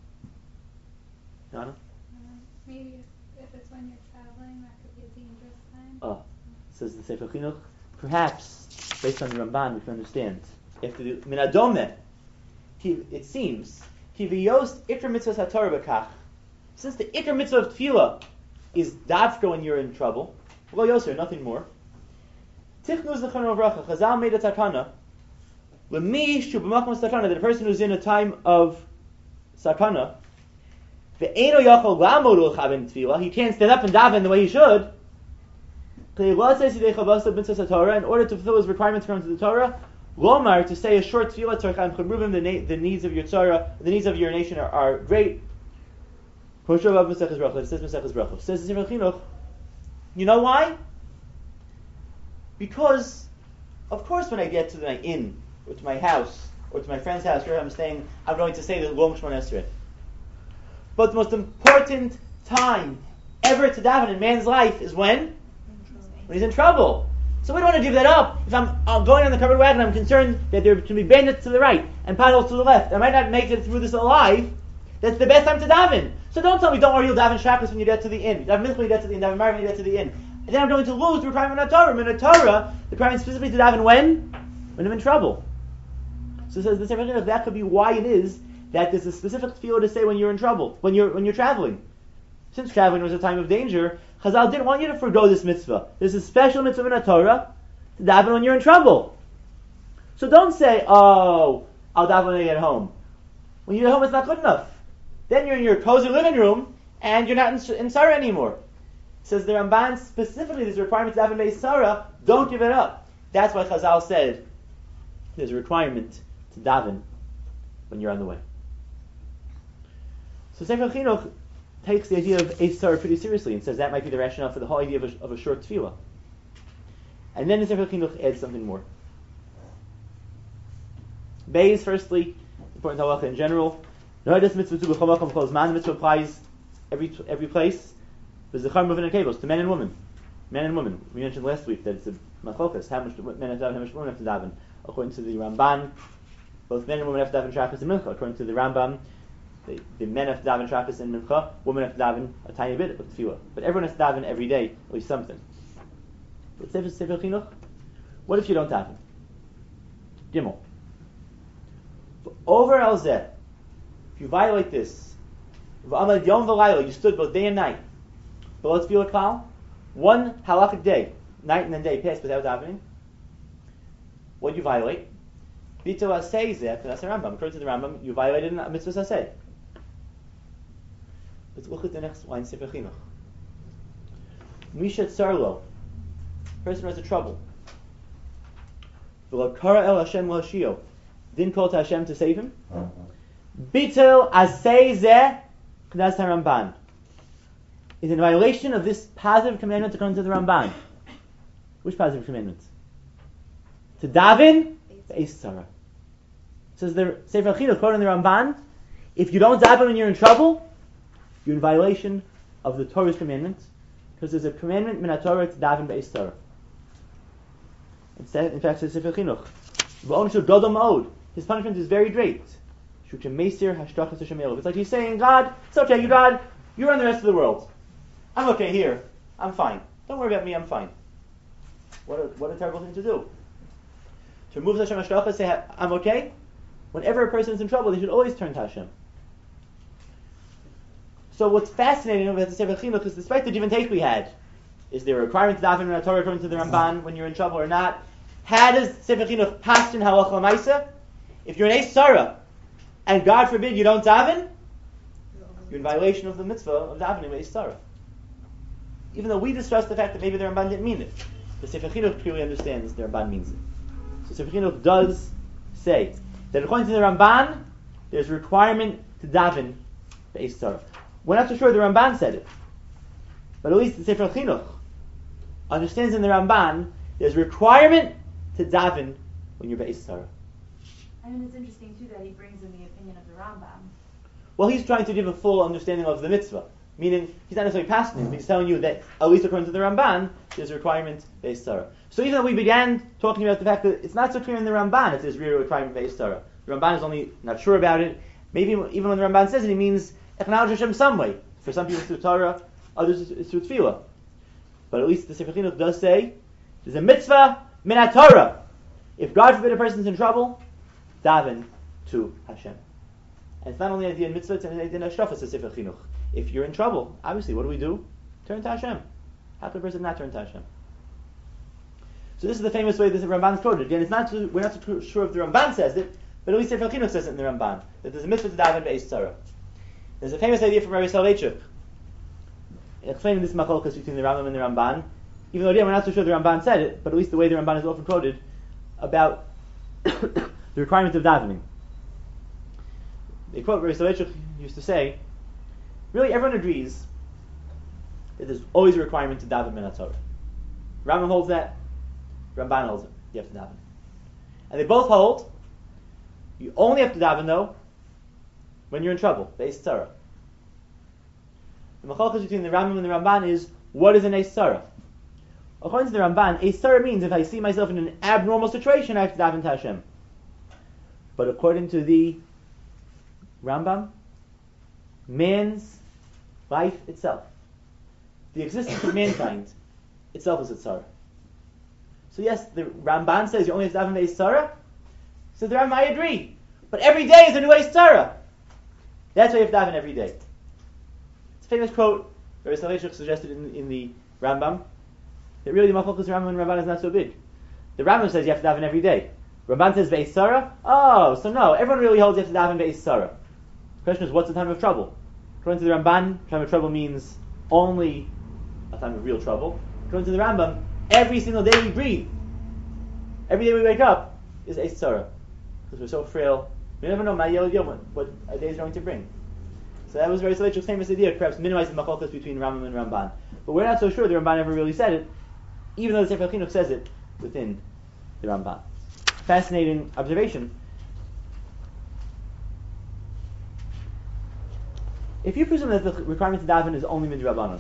Yana? Maybe if it's when you're traveling, that could be a dangerous time. Says the Sefer Chinuch, perhaps, based on the Ramban, we can understand. If the Minadome, it seems, Kiviyos Ikra Mitzvah HaTorah B'kach, since the Ikra Mitzvah of Tefillah is dafka when you're in trouble, Lo Yoser, nothing more. Tichnu Zechon Uvracha, Chazal made a takana, L'mi Shu B'makom Sakana, that a person who's in a time of sakana, Ve'eno Yachol Lamod L'chavin Tefillah, he can't stand up and daven the way he should, in order to fulfill his requirements from the Torah, Lomar, to say a short tefillah, the needs of your Torah, the needs of your nation are great. Says the Sefer Chinuch, you know why? Because, of course, when I get to my inn, or to my house, or to my friend's house where I'm staying, I'm going to say the Lom Shmon Esrei. But the most important time ever to daven in man's life is when he's in trouble. So we don't want to give that up. If I'm going on the covered wagon, I'm concerned that there can be bandits to the right and paddles to the left. I might not make it through this alive. That's the best time to daven. So don't tell me, don't worry, you'll daven Shabbos when you get to the inn. Daven Mincha when you get to the inn. Daven Mariv when you get to the inn. And then I'm going to lose the requirement of Torah. In Torah, the requirement specifically to daven when I'm in trouble. So it says the Sefer Chinuch, that could be why it is that there's a specific tefillah to say when you're in trouble, when you're traveling. Since traveling was a time of danger, Chazal didn't want you to forgo this mitzvah. There's a special mitzvah in the Torah to daven when you're in trouble. So don't say, oh, I'll daven when I get home. When you get home, it's not good enough. Then you're in your cozy living room, and you're not in Sarah anymore. It says the Ramban specifically, there's a requirement to daven Beis Sarah, don't give it up. That's why Chazal said there's a requirement to daven when you're on the way. So Sefer Chinuch takes the idea of Beis Sarah pretty seriously and says that might be the rationale for the whole idea of a short tefillah. And then the Sefer Chinuch adds something more. Beis, firstly, important halacha in general. The mitzvah applies every place. To men and women. Men and women. We mentioned last week that it's a machlokas, how much men have to daven, how much women have to daven. According to the Ramban, both men and women have to daven Shabbos and Mincha. According to the Rambam, the men have to daven Shabbos and Mincha, women have to daven a tiny bit of tefillah. But everyone has to daven every day, at least something. But Sefer Chinuch, what if you don't daven? Gimel. Over al zeh, if you violate this, you stood both day and night, but let's feel a call. One halachic day, night and then day, passed without davening. What do you violate? Bitul aseh zeh, that's the Rambam. According to the Rambam, you violated a mitzvah aseh. Let's look at the next line, Sefer Chinuch. Mishat sarlo, person who has a trouble. V'lo kara el Hashem l'hashio, didn't call to Hashem to save him. Bitul aseh zeh, that's the Ramban. Is in violation of this positive commandment according to the Ramban. Which positive commandment? To daven Beis Sarah. Says the Sefer Chinuch, quoting the Ramban, if you don't daven when you're in trouble, you're in violation of the Torah's commandment, because there's a commandment min Torah to daven Beis Sarah. In fact, says Sefer Chinuch, his punishment is very great. It's like he's saying, God, it's okay, you're on the rest of the world. I'm okay here. I'm fine. Don't worry about me, I'm fine. What a terrible thing to do. To remove Hashem Hashgacha, say, I'm okay. Whenever a person is in trouble, they should always turn to Hashem. So what's fascinating about the Sefer Chinuch is, despite the give and take we had, is there a requirement to daven in the Torah according to the Ramban when you're in trouble or not? How does Sefer Chinuch pass in halacha l'maisa? If you're in Beis Sarah, and God forbid you don't daven, you're in violation of the mitzvah of davening Beis Sarah. Even though we distrust the fact that maybe the Ramban didn't mean it, the Sefer Chinuch clearly understands the Ramban means it. So Sefer Chinuch does say that according to the Ramban, there's a requirement to daven Beis Sarah. We're not so sure the Ramban said it, but at least the Sefer Chinuch understands in the Ramban there's a requirement to daven when you're Be'ez Sarah. I mean, it's interesting too that he brings in the opinion of the Rambam. Well, he's trying to give a full understanding of the mitzvah. Meaning, he's not necessarily passing it, but he's telling you that, at least according to the Ramban, there's a requirement Be'ez Sarah. So even though we began talking about the fact that it's not so clear in the Ramban if there's real requirement Be'ez Sarah. The Ramban is only not sure about it. Maybe even when the Ramban says it, he means acknowledge Hashem some way. For some people it's through Torah, others it's through Tefillah. But at least the Sefer Chinuch does say, there's a mitzvah min Torah. If God forbid a person's in trouble, daven to Hashem. And it's not only an idea in mitzvah, it's an idea in Hashkafa, says Sefer Chinuch. If you're in trouble, obviously, what do? Turn to Hashem. How can a person not turn to Hashem? So this is the famous way this Ramban is quoted. Again, we're not so sure if the Ramban says it, but at least Sefer Chinuch says it in the Ramban, that there's a mitzvah to daven Be'ez Sarah. There's a famous idea from Rabbi Soloveitchik, explaining this machlokes between the Rambam and the Ramban, even though again we're not so sure the Ramban said it, but at least the way the Ramban is often quoted about the requirement of davening. They quote Rabbi Soloveitchik used to say, really everyone agrees that there's always a requirement to daven min Torah. Rambam holds that, Ramban holds it. You have to daven. And they both hold you only have to daven though when you're in trouble. Be'ez Sarah. The machlokes between the Rambam and the Ramban is, what is an Eis Sarah? According to the Ramban, Eis Sarah means if I see myself in an abnormal situation, I have to daven to Hashem. But according to the Rambam, man's life itself, the existence of mankind itself is a tzara. So yes, the Ramban says you only have to daven Be'ez Sarah. So the Rambam, I agree. But every day is a new Eis Sarah. That's why you have to daven every day. It's a famous quote Rabbi Soloveitchik suggested in the Rambam, that really the machlokes Rambam and Ramban is not so big. The Rambam says you have to daven every day. Ramban says Be'ez Sarah. Oh, so no, everyone really holds you have to daven Be'ez Sarah. The question is, what's the time of trouble? According to the Ramban, time of trouble means only a time of real trouble. According to the Rambam, every single day we breathe, every day we wake up, is Eis Sarah. Because we're so frail, we never know what a day is going to bring. So that was Rabbi Soloveitchik's famous idea, perhaps minimizing the machlokes between Rambam and Ramban. But we're not so sure the Ramban ever really said it, even though the Sefer Chinuch says it within the Ramban. Fascinating observation. If you presume that the requirement to daven is only midrabanan,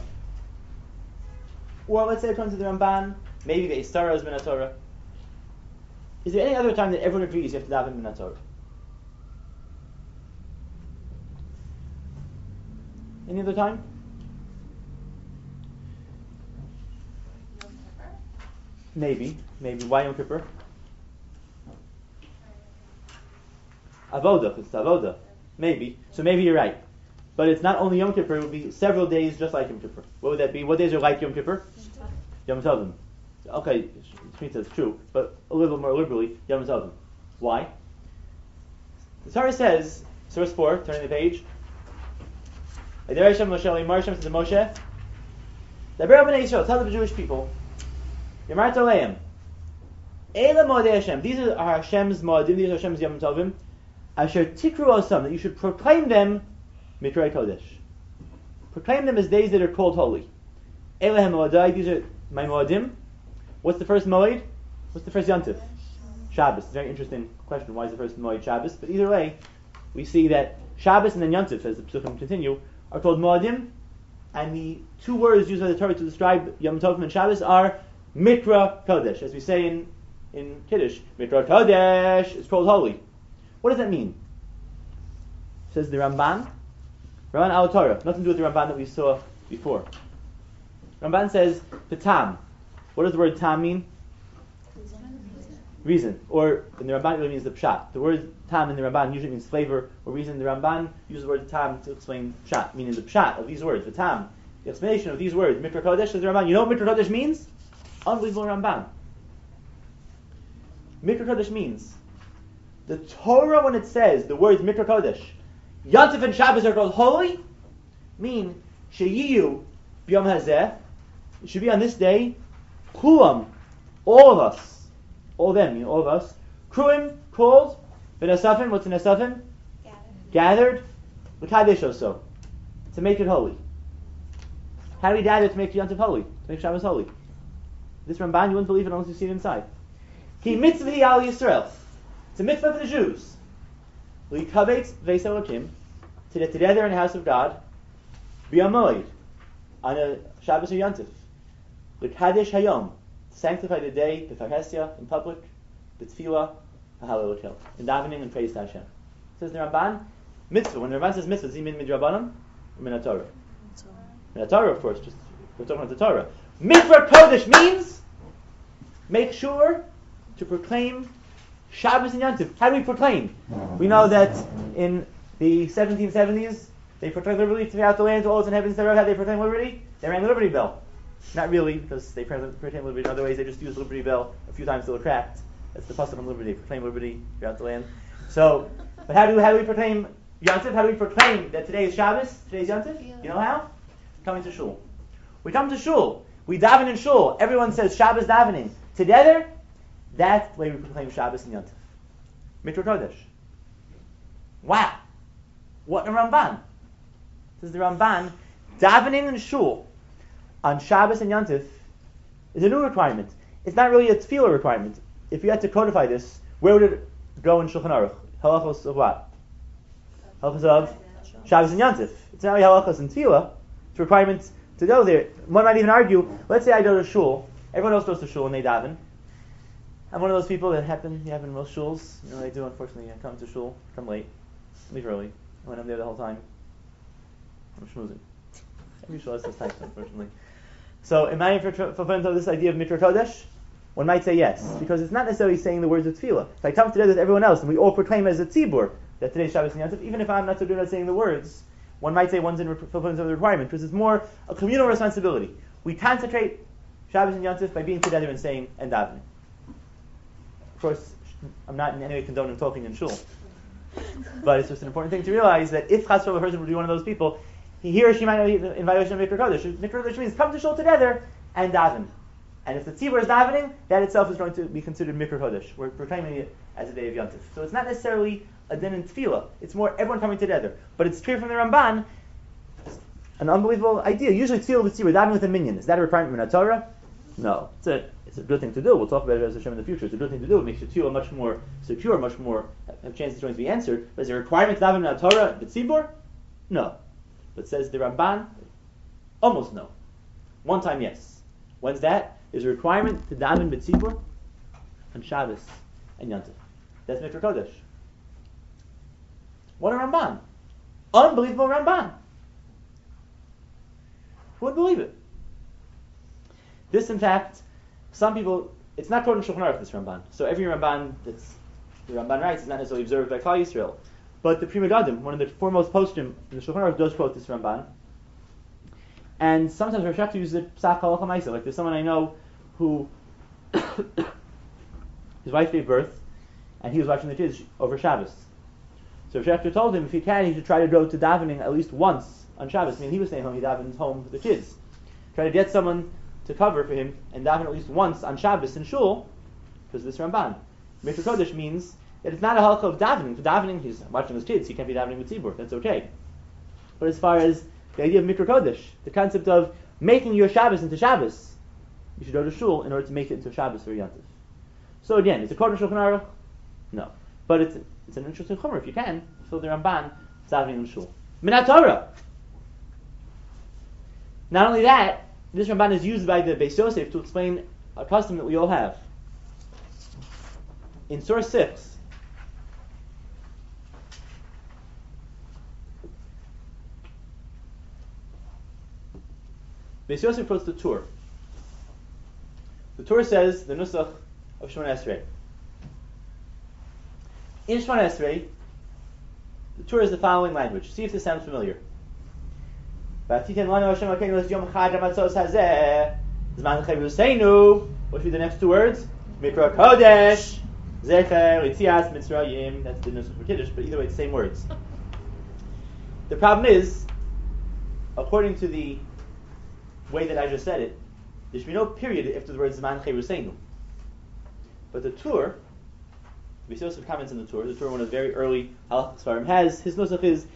or let's say according to the Ramban, maybe the Eis Sarah is min Torah, is there any other time that everyone agrees you have to daven min Torah? Any other time? Maybe. Why Yom Kippur? Avodah. It's Avodah. Maybe. So maybe you're right. But it's not only Yom Kippur, it would be several days just like Yom Kippur. What would that be? What days are like Yom Kippur? Yom Tovim. Okay, it's true, but a little more liberally, Yom Tovim. Why? The Torah says, source 4, turning the page, Hashem says to Moshe, tell the Jewish people, Yamar Toleim, Eila Moedei Hashem, these are Hashem's Moedim, these are Hashem's Yom Tovim, Asher Tikru Osam, that you should proclaim them Mikrei Kodesh. Proclaim them as days that are called holy. Eila Moedai, these are my Moedim. What's the first Moed? What's the first Yontif? Shabbos. It's a very interesting question. Why is the first Moed Shabbos? But either way, we see that Shabbos and then Yontif, as the Psukim continue, are called Moedim, and the two words used by the Torah to describe Yom Tovim and Shabbos are Mikra Kodesh. As we say in Kiddush, Mikra Kodesh is called holy. What does that mean? Says the Ramban Al Torah, nothing to do with the Ramban that we saw before. Ramban says the tam. What does the word tam mean? Reason. Or in the Ramban it really means the pshat. The word tam in the Ramban usually means flavor or reason. The Ramban uses the word tam to explain pshat, meaning the pshat of these words, the tam, the explanation of these words. Mikra Kodesh, says the Ramban. You know what Mikra Kodesh means? Unbelievable Ramban. Mikra Kodesh means the Torah, when it says the words Mikra Kodesh, Yontif and Shabbos are called holy, mean Sheyiyu B'Yom Hazeh, it should be on this day, Kulam, all of us, all them, meaning all of us, Kruim, called, V'Nesafim, what's in Nesafim? Gathered, L'Kadesh also, to make it holy. How do we gather to make Yontif holy, to make Shabbos holy? This Ramban, you wouldn't believe it unless you see it inside. He mitzvah al Yisrael. It's a mitzvah for the Jews. L'ikavetz v'eis Elokim, to get together in the house of God, b'yamoid, on a Shabbos or Yontif. L'kadesh hayom, to sanctify the day, b'farhesya, in public, b'tfilah, b'halel l'kel, in davening and praise to Hashem. Says the Ramban, mitzvah. When the Ramban says mitzvah, does he mean midrabanan or min haTorah? Min haTorah, of course. Just we're talking about the Torah. Mitzvah kodesh means make sure to proclaim Shabbos and Yontif. How do we proclaim? We know that in the 1770s they proclaimed liberty throughout the land to all those inhabitants thereof. How they proclaimed liberty? They rang the Liberty Bell. Not really, because they proclaimed liberty in other ways. They just used the Liberty Bell a few times till it cracked. That's the pasuk on liberty. Proclaim liberty throughout the land. So, but how do we proclaim Yontif? How do we proclaim that today is Shabbos? Today is Yontif? You know how? Coming to shul. We come to shul. We daven in shul. Everyone says Shabbos davening. Together, that's the way we proclaim Shabbos and Yontif. Mikra Kodesh. Wow. What a Ramban. This is the Ramban. Davening in shul on Shabbos and Yontif is a new requirement. It's not really a tefillah requirement. If you had to codify this, where would it go in Shulchan Aruch? Halachos of what? Halachos of Shabbos and Yontif. It's not really halachos and tefillah. It's a requirement to go there. One might even argue, let's say I go to shul, everyone else goes to shul and they daven. I'm one of those people that happen in most shuls. You know what I do, unfortunately, I come to shul, come late, leave early. When I'm there the whole time, I'm schmoozing. Every shul has this type, unfortunately. So, am I fulfilling this idea of Mikra Kodesh? One might say yes, because it's not necessarily saying the words of tefillah. If I come together with everyone else and we all proclaim as a tzibur that today's Shabbos and Yontif, even if I'm not so good at saying the words, one might say one's in fulfillment of the requirement, because it's more a communal responsibility. We concentrate Shabbos and Yontif by being together and saying and davening. Of course, I'm not in any way condoning talking in shul, but it's just an important thing to realize that if Chas V'Shalom a person would be one of those people, he or she might not be in violation of Mikra Kodesh. Mikra Kodesh means come to shul together and daven. And if the tzibur is davening, that itself is going to be considered Mikra Kodesh. We're proclaiming it as a day of Yontif. So it's not necessarily a din in tefillah. It's more everyone coming together. But it's clear from the Ramban, an unbelievable idea. Usually tefillah with tzibur, davening with a minyan. Is that a requirement in Torah? No. It's a good thing to do. We'll talk about it as Hashem in the future. It's a good thing to do. It makes your tefillah much more secure, much more have chances to be answered. But is there a requirement to daven in Torah the tzibur? No. But says the Ramban, almost no. One time yes. When's that? There's a requirement to daven b'tzibur on Shabbos and Yontif. That's Mikra Kodesh. What a Ramban. Unbelievable Ramban. Who would believe it? This, in fact, some people, it's not quoted in Shulchan Aruch, this Ramban. So every Ramban that the Ramban writes is not necessarily observed by Klal Yisrael. But the Pri Megadim, one of the foremost postim in the Shulchan Aruch, does quote this Ramban. And sometimes Rosh Hashanah uses it psak halacha ma'aseh. Like there's someone I know who his wife gave birth, and he was watching the kids over Shabbos. So Rosh Hashanah told him if he can, he should try to go to davening at least once on Shabbos. I mean, he was staying home; he davens home with the kids. Try to get someone to cover for him and daven at least once on Shabbos in shul, because this Ramban. Mikra Kodesh means that it's not a halacha of davening. For davening, he's watching his kids; he can't be davening with tzibur. That's okay. But as far as the idea of Mikra Kodesh, the concept of making your Shabbos into Shabbos, you should go to shul in order to make it into Shabbos or Yontif. So again, is it quoted in Shulchan Aruch? No. But it's an interesting chumrah if you can, fill the Ramban, davening in shul. Min haTorah. Not only that, this Ramban is used by the Beis Yosef to explain a custom that we all have. In Surah 6, Beis Yosef quotes the Tur. The Tur says the nusach of Shemona Esrei. In Shemona Esrei, the Tur is the following language. See if this sounds familiar. What should be the next two words? Mikra Kodesh, Zecher, Yitzias, Mitzrayim. That's the nusach for Kiddush, but either way, it's the same words. The problem is, according to the way that I just said it, there should be no period after the word Zman Cheruseinu. But the Tur, Beis Yosef comments in the Tur, one of the very early halachas svarim, has his nusach is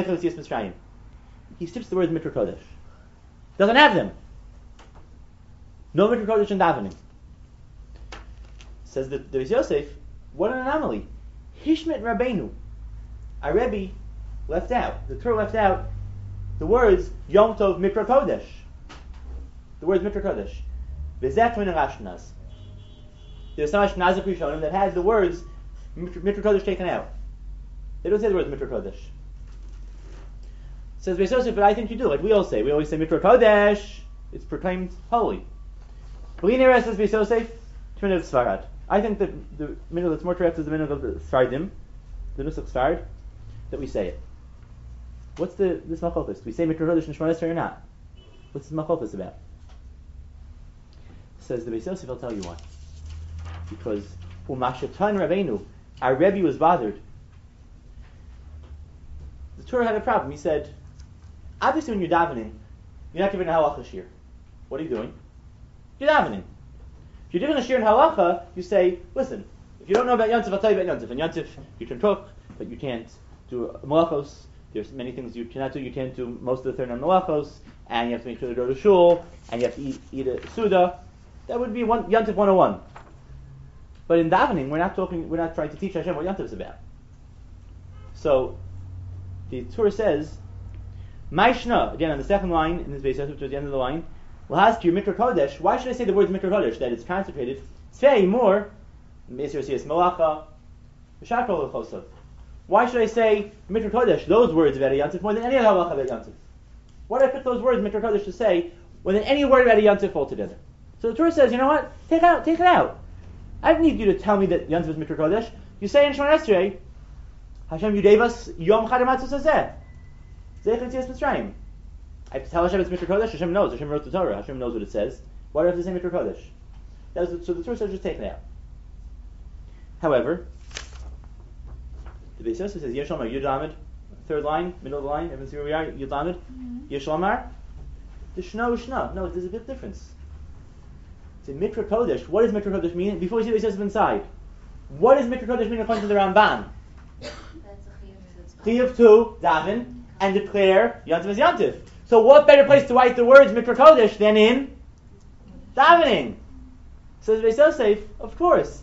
he skips the word Mikra Kodesh. Doesn't have them. No Mikra Kodesh in davening. Says the Beis Yosef, what an anomaly. Hishmet Rabbeinu. Our Rebbe left out, the Torah left out the words Yom Tov Mikra Kodesh. The words Mikra Kodesh. V'zeh Toin Ashkenaz. There's some Ashkenazic Rishonim that had the words Mikra Kodesh taken out. They don't say the words Mikra Kodesh. Says Beis Yosef, but I think you do, like we all say. We always say Mikra Kodesh. It's proclaimed holy. B'linei says Beis Yosef, Trinit of Svarad. I think that the minhag that's more correct is the minhag of the Sfardim, the Nusach Sfard, that we say it. What's this machlokes? Do we say Mikra Kodesh in Shemona Esrei or not? What's this machlokes about? Says the Beis Yosef, I'll tell you why. Because Umashatan Rabbeinu, our Rebbe was bothered. The Torah had a problem. He said, obviously when you're davening, you're not giving a halacha shir. What are you doing? You're davening. If you're giving a shir in halacha, you say, listen, if you don't know about Yontif, I'll tell you about Yontif. In Yontif, you can cook, but you can't do malachos. There's many things you cannot do. You can't do most of the 39 malachos, and you have to make sure to go to shul, and you have to eat a suda. That would be Yontif 101. But in davening, we're not trying to teach Hashem what Yontif is about. So, the Torah says, Maishna, again on the second line in this base, which was the end of the line, Lahazkir Mikra Kodesh. Why should I say the words Mikra Kodesh? That it's consecrated. Tzvei more, Meser Siyas Malacha, V'shakol L'chosav. Why should I say Mikra Kodesh, those words about a Yontif, more than any other halacha about Yontif? Why do I pick those words Mikra Kodesh to say more than any word about a Yontif altogether? So the Torah says, you know what? Take it out. I don't need you to tell me that Yontif is Mikra Kodesh. You say in Shemona Esrei, Hashem Yudevas Yom Chad HaMatzos Hazeh. Zeichet Yitzias Mitzrayim. I have to tell Hashem it's Mikra Kodesh. Hashem knows. Hashem wrote the Torah. Hashem knows what it says. Why do I have to say Mikra Kodesh? So the Torah says just take it out. However, the Beis Yosef says Yesh Lomar Yud Lamed, third line, middle of the line. Everyone see where we are? Yud Lamed. Yesh Lomar. The Shno Shna. No, there's a big difference. It's in Mikra Kodesh. What does Mikra Kodesh mean? Before we see Beis Yosef inside, what does Mikra Kodesh mean according to the Ramban? Chiyuv to daven and declare Yontif is Yontif. So what better place to write the words Mikra Kodesh than in davening? Says Beis Yosef, of course.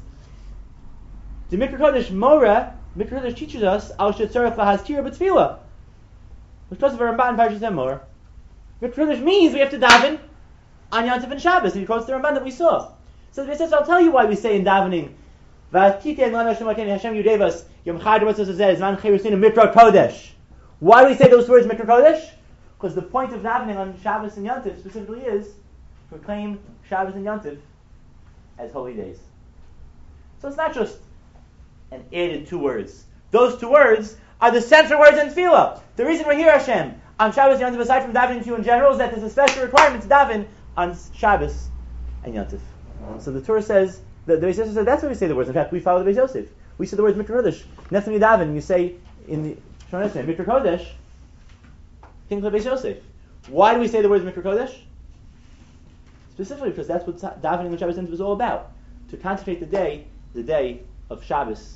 The Mikra Kodesh Mora, Mikra Kodesh teaches us Al Shetzarech LaHazkir B'Tfilah, which goes over Ramban and Parshas Emor. Mikra Kodesh means we have to daven on Yontif and Shabbos, and he quotes the Ramban that we saw. So Beis Yosef, I'll tell you why we say in davening V'atiten Lana Hashem Yudevas Yom Chad HaMatzos Hazeh Zman Cherusin Mikra Kodesh. Why do we say those words Mikra Kodesh? Because the point of davening on Shabbos and Yontif specifically is to proclaim Shabbos and Yontif as holy days. So it's not just an added two words. Those two words are the central words in Tefillah. The reason we're here, Hashem, on Shabbos and Yontif, aside from davening to you in general, is that there's a special requirement to daven on Shabbos and Yontif. So the Torah says, the Beis Yosef said that's why we say the words. In fact, we follow the Beis Yosef. We say the words Mikra Kodesh. Next time you daven, you say in the Shemona Esrei, Mikra Kodesh, think of Beis Yosef. Why do we say the words Mikra Kodesh? Specifically because that's what davening on Shabbos and Yontif was all about. To consecrate the day of Shabbos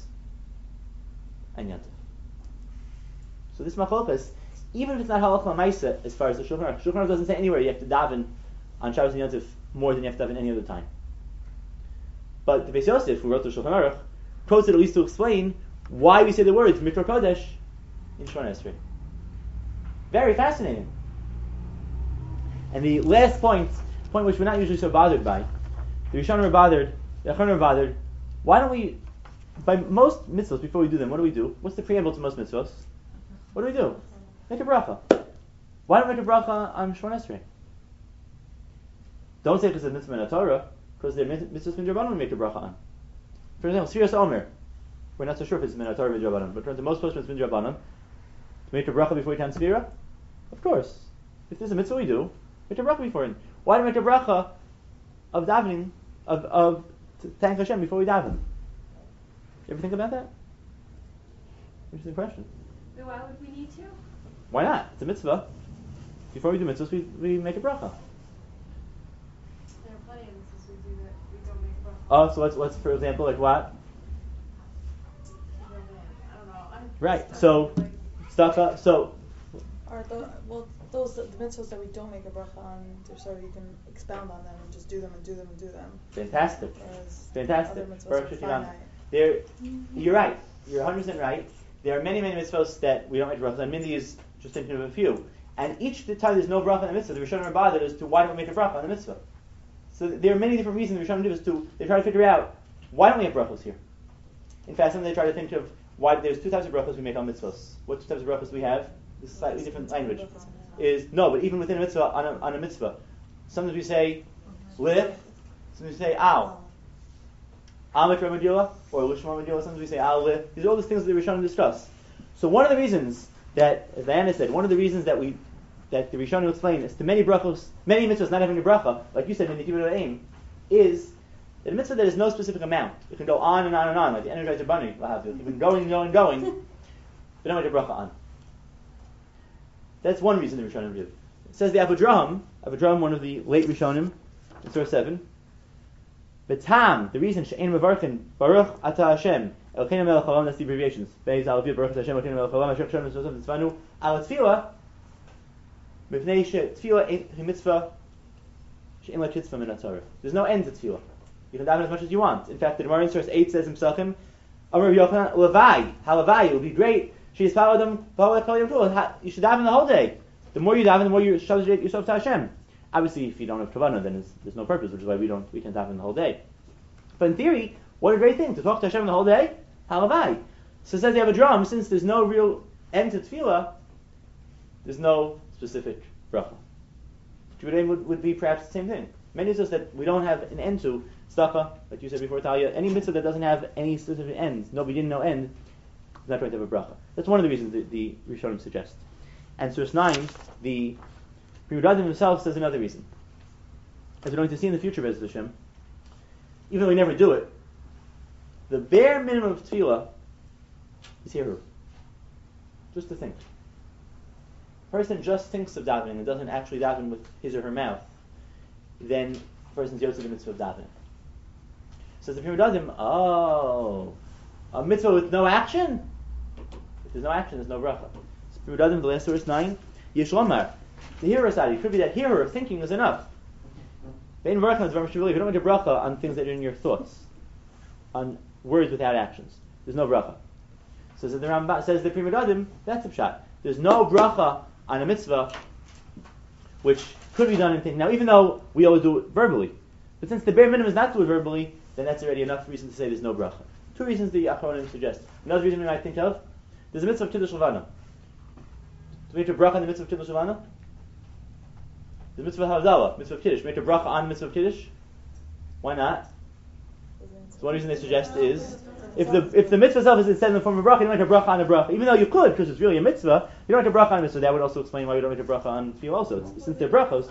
and Yontif. So this machlokes, even if it's not halacha l'maisa, as far as the Shulchan Aruch doesn't say anywhere you have to daven on Shabbos and Yontif more than you have to daven any other time. But the Beis Yosef, who wrote the Shulchan Aruch, quotes it at least to explain why we say the words Mikra Kodesh in Shemona Esrei. Very fascinating. And the last point which we're not usually so bothered by, the Rishonim are bothered, the Acharonim are bothered. Why don't we, by most mitzvahs, before we do them, what do? What's the preamble to most mitzvahs? What do? Make a bracha. Why don't we make a bracha on Shemona Esrei? Don't say because it's mitzvah in Torah, because they're mitzvahs min Rabbanan we make a bracha on. For example, Sfiras Omer. We're not so sure if it's min Torah min Rabbanan, but in terms of most postscripts min Rabbanan, to make a bracha before you count Sfira? Of course. If there's a mitzvah we do, make a bracha before it. Why do we make a bracha of davening, of to thank Hashem before we daven? You ever think about that? Interesting question. But why would we need to? Why not? It's a mitzvah. Before we do mitzvahs, we make a bracha. There are plenty of mitzvahs we do that we don't make a bracha. Oh, so what's for example, like what? I don't know. Right. So, tzedakah. So. those the mitzvahs that we don't make a bracha on, so you can expound on them and just do them and do them and do them. Fantastic. Fantastic. Other mitzvahs are finite. You're right. You're 100% right. There are many, many mitzvahs that we don't make bracha on. Mindy is just thinking of a few. And each time there's no bracha on the mitzvah, the Rishonim are bothered as to why don't we make a bracha on the mitzvah. So there are many different reasons the Rishonim do this too. They try to figure out, why don't we have brachos here? In fact, sometimes they try to think of why there's two types of brachos we make on mitzvahs. What two types of brachos we have? This is slightly different language. But even within a mitzvah, on a mitzvah, sometimes we say lih, sometimes we say al. Al mikra medila, or lishma medila, sometimes we say al lih. These are all the things that the Rishonim discuss. So one of the reasons that, as Diana said, one of the reasons that the Rishonim explain is to many brachos, many mitzvahs not having a bracha, like you said in the Kibbutz aim, is that a mitzvah that is no specific amount. It can go on and on and on, like the Energizer Bunny, you've been going, but don't make a bracha on. That's one reason the Rishonim do. It says the Avudraham, one of the late Rishonim, in Surah 7, B'tam, the reason she'ein mevarkin Baruch Ata Hashem Elkeinu Melech Haolam, that's the abbreviations. Beis Aleph Baruch Ata Hashem Elkeinu Melech Haolam Asher Hashem Tzvanu Tzvanu Al Tefillah Mipnei she'Tefillah Hi Mitzvah she'ein la Kitzvah Min HaTorah. There's no end to Tefillah. You can daven as much as you want. In fact, the Gemara in Source 8 says in Pesachim, Amar Yochanan Levai Halavai. It would be great. She is Paladam Paladam. You should daven the whole day. The more you daven, the more you subjugate yourself to Hashem. Obviously, if you don't have kavanah, then there's no purpose, which is why we can't daven the whole day. But in theory, what a great thing to talk to Hashem the whole day. Halavai. So it says they have a drum. Since there's no real end to tefillah, there's no specific bracha. Judaism would be perhaps the same thing. Many of us that we don't have an end to tzedakah, like you said before, Talia. Any mitzvah that doesn't have any specific end, no beginning, no end, is not going to have a bracha. That's one of the reasons that the Rishonim suggest. And Source 9, the Pri Megadim himself says another reason. As we're going to see in the future, Be'ez Hashem, even though we never do it, the bare minimum of tefillah is hirur. Just to think. A person just thinks of davening and doesn't actually daven with his or her mouth, then the person's yotze the mitzvah of davening. Says the Pri Megadim, a mitzvah with no action? If there's no action, there's no bracha. Pri Megadim, the last Source 9, Yesh Lomar. The hirur side, it could be that hirur of thinking is enough. If you don't make a bracha on things that are in your thoughts, on words without actions, there's no bracha. So the Rambam says the Pri Megadim, that's a pshat. There's no bracha on a mitzvah which could be done in thinking. Now, even though we always do it verbally, but since the bare minimum is not to do it verbally, then that's already enough reason to say there's no bracha. Two reasons the Achronim suggest. Another reason we might think of, there's a mitzvah of Kiddush Levana. Do we make a bracha on the mitzvah of Kiddush Levana? The mitzvah of Havdalah, mitzvah of Kiddush. Make a bracha on mitzvah of Kiddush? Why not? So one reason they suggest is, if the mitzvah itself is said in the form of bracha, you don't make a bracha on a bracha. Even though you could, because it's really a mitzvah, you don't make a bracha on a mitzvah. That would also explain why we don't make a bracha on tefillah also. Since they're brachos.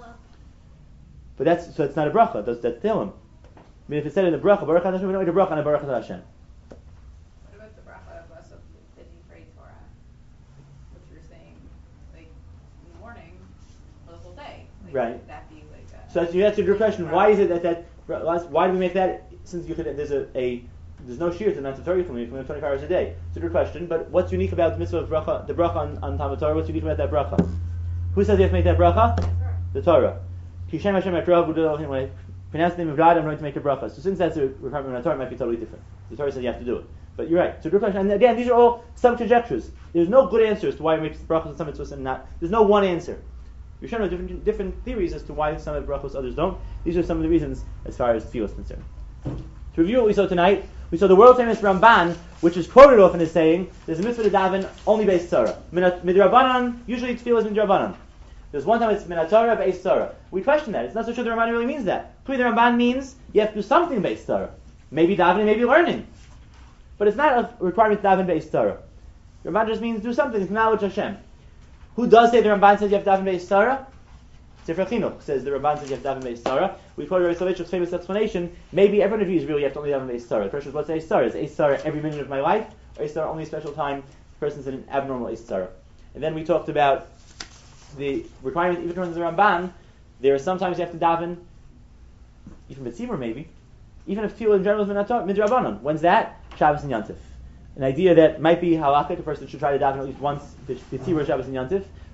But it's not a bracha, that's Tehillim. I mean, if it's said in the bracha, Baruch Hashem, we don't make a bracha on a Baruch Hashem. What about the bracha of us that you pray Torah? Which you're saying, like, in the morning, or the whole day. Like, right. Would that be like a... So that's a good question. Why is it that why do we make that, since you could, there's no shiur to not to Torah from 24 hours a day? It's a good question, but what's unique about the mitzvah of bracha, the bracha on Talmud Torah? What's unique about that bracha? Who says you have to make that bracha? The Torah. Kishem Hashem HaTorah, when I pronounce the name of God, I'm going to make a bracha. So since that's a requirement on the Torah, it might be totally different. The Torah says you have to do it. But you're right. It's a good question. And again, these are all some conjectures. There's no good answers to why it makes brachos on some mitzvahs and not. There's no one answer. You're showing different theories as to why some have brachos, others don't. These are some of the reasons as far as tefillah is concerned. To review what we saw tonight, we saw the world famous Ramban, which is quoted often as saying, there's a mitzvah to daven only beis tzara. Midrabanan, usually tefillah is midrabanan. There's one time it's min haTorah beis tzara. We question that. It's not so sure the Ramban really means that. Clearly the Ramban means you have to do something beis tzara. Maybe davening, maybe learning. But it's not a requirement to daven beis tzara. The Ramban just means do something, acknowledge Hashem. Who does say the Ramban says you have to daven beis tzara? Sefer Chinuch says the Ramban says you have to daven beis tzara. We quote Rabbi Soloveitchik's famous explanation. Maybe everyone agrees really you have to only daven beis tzara. The question is, what's eis tzara? Is eis tzara every minute of my life? Or eis tzara only a special time the person's in an abnormal eis tzara? And then we talked about the requirement, even from the Ramban, there are sometimes you have to daven, even B'tzibur maybe, even if tefillah in general is midrabanan. When's that? Shabbos and Yantif. An idea that might be halakhic, a person should try to daven at least once B'tzibur, Shabbos and Yantif.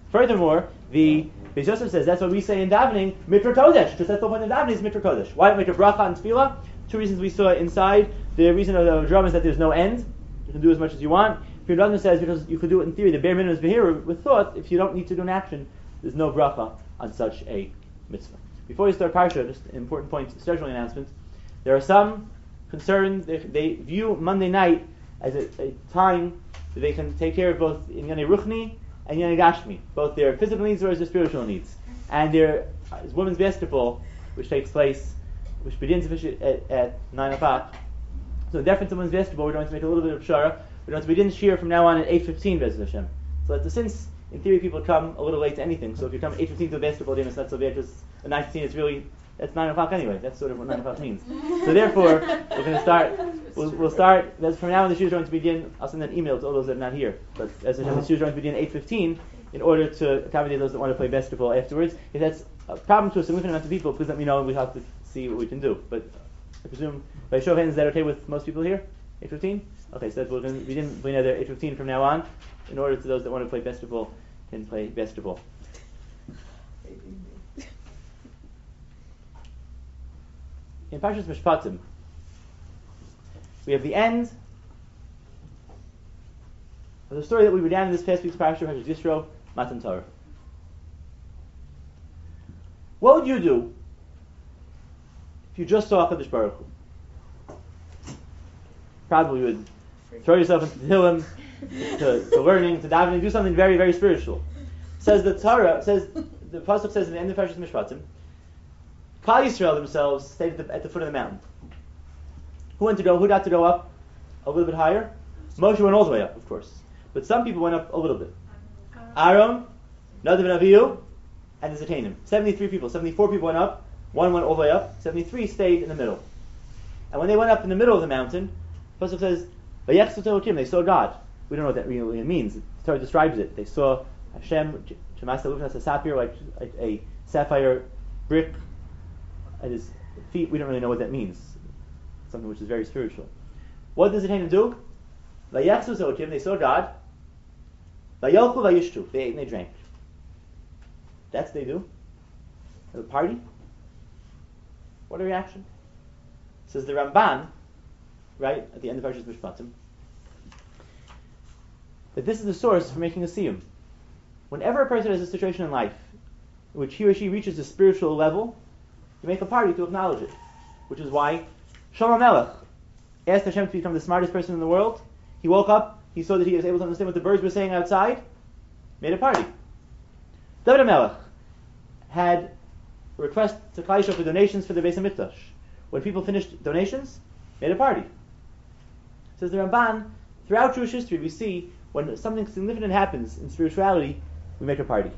Furthermore, the Beis Yosef says that's what we say in davening, Mitra Kodesh, because that's the point in davening is Mitra Kodesh. Why Mitra Bracha and Tefillah? Two reasons we saw inside. The reason of the drum is that there's no end. You can do as much as you want. Your Rabban says because you could do it in theory, the bare minimum is behira with thought. If you don't need to do an action, there's no bracha on such a mitzvah. Before we start parsha, just an important point, scheduling announcement. There are some concerned. They view Monday night as a time that they can take care of both Inyane Ruchni and Inyane Gashmi, both their physical needs as well as their spiritual needs. And there is women's basketball, which takes place, which begins at 9 o'clock. So in deference to women's basketball, we're going to make a little bit of pshara. We're going to begin shir from now on at 8:15, Be'ez Hashem. So that since in theory people come a little late to anything, so if you come 8:15 to a basketball game, it's not so bad, because at 9:15 it's really, that's 9 o'clock anyway. That's sort of what 9 o'clock means. So therefore, we're going to start, we'll start, from now on the shir is going to begin, I'll send an email to all those that are not here, but as the shir is going to begin at 8:15 in order to accommodate those that want to play basketball afterwards. If that's a problem to a significant amount of people, please let me know and we'll have to see what we can do. But I presume, by show of hands, is that okay with most people here? 8:15? Okay, so we're going to begin at 8:15 from now on, in order to those that want to play basketball can play basketball. In Parshas Mishpatim, we have the end of the story that we began in this past week's Parashah, Parshas Yisro, Matan Torah. What would you do if you just saw HaKadosh Baruch Hu? Probably would throw yourself into Tehillim, to learning, to davening, do something very, very spiritual. Says the Torah, the Pasuk says in the end of Parshas Mishpatim, Klal Yisrael themselves stayed at the foot of the mountain. Who got to go up a little bit higher? Moshe went all the way up, of course. But some people went up a little bit. Aaron, Nadav and Avihu, and the Zetanim. 74 people went up, one went all the way up, 73 stayed in the middle. And when they went up in the middle of the mountain, the Pasuk says, they saw God. We don't know what that really means. The Torah describes it. They saw Hashem, like a sapphire brick at his feet. We don't really know what that means. Something which is very spiritual. What does it do? They saw God. They ate and they drank. That's what they do. At a party. What a reaction. Says the Ramban, right at the end of Parshas Mishpatim, that this is the source for making a siyum. Whenever a person has a situation in life in which he or she reaches a spiritual level, you make a party to acknowledge it. Which is why Shlomo Melech asked Hashem to become the smartest person in the world. He woke up, he saw that he was able to understand what the birds were saying outside, made a party. David HaMelech had a request to Klal Yisrael for donations for the Beis HaMikdash. When people finished donations, made a party. Says the Ramban, throughout Jewish history we see when something significant happens in spirituality, we make a party.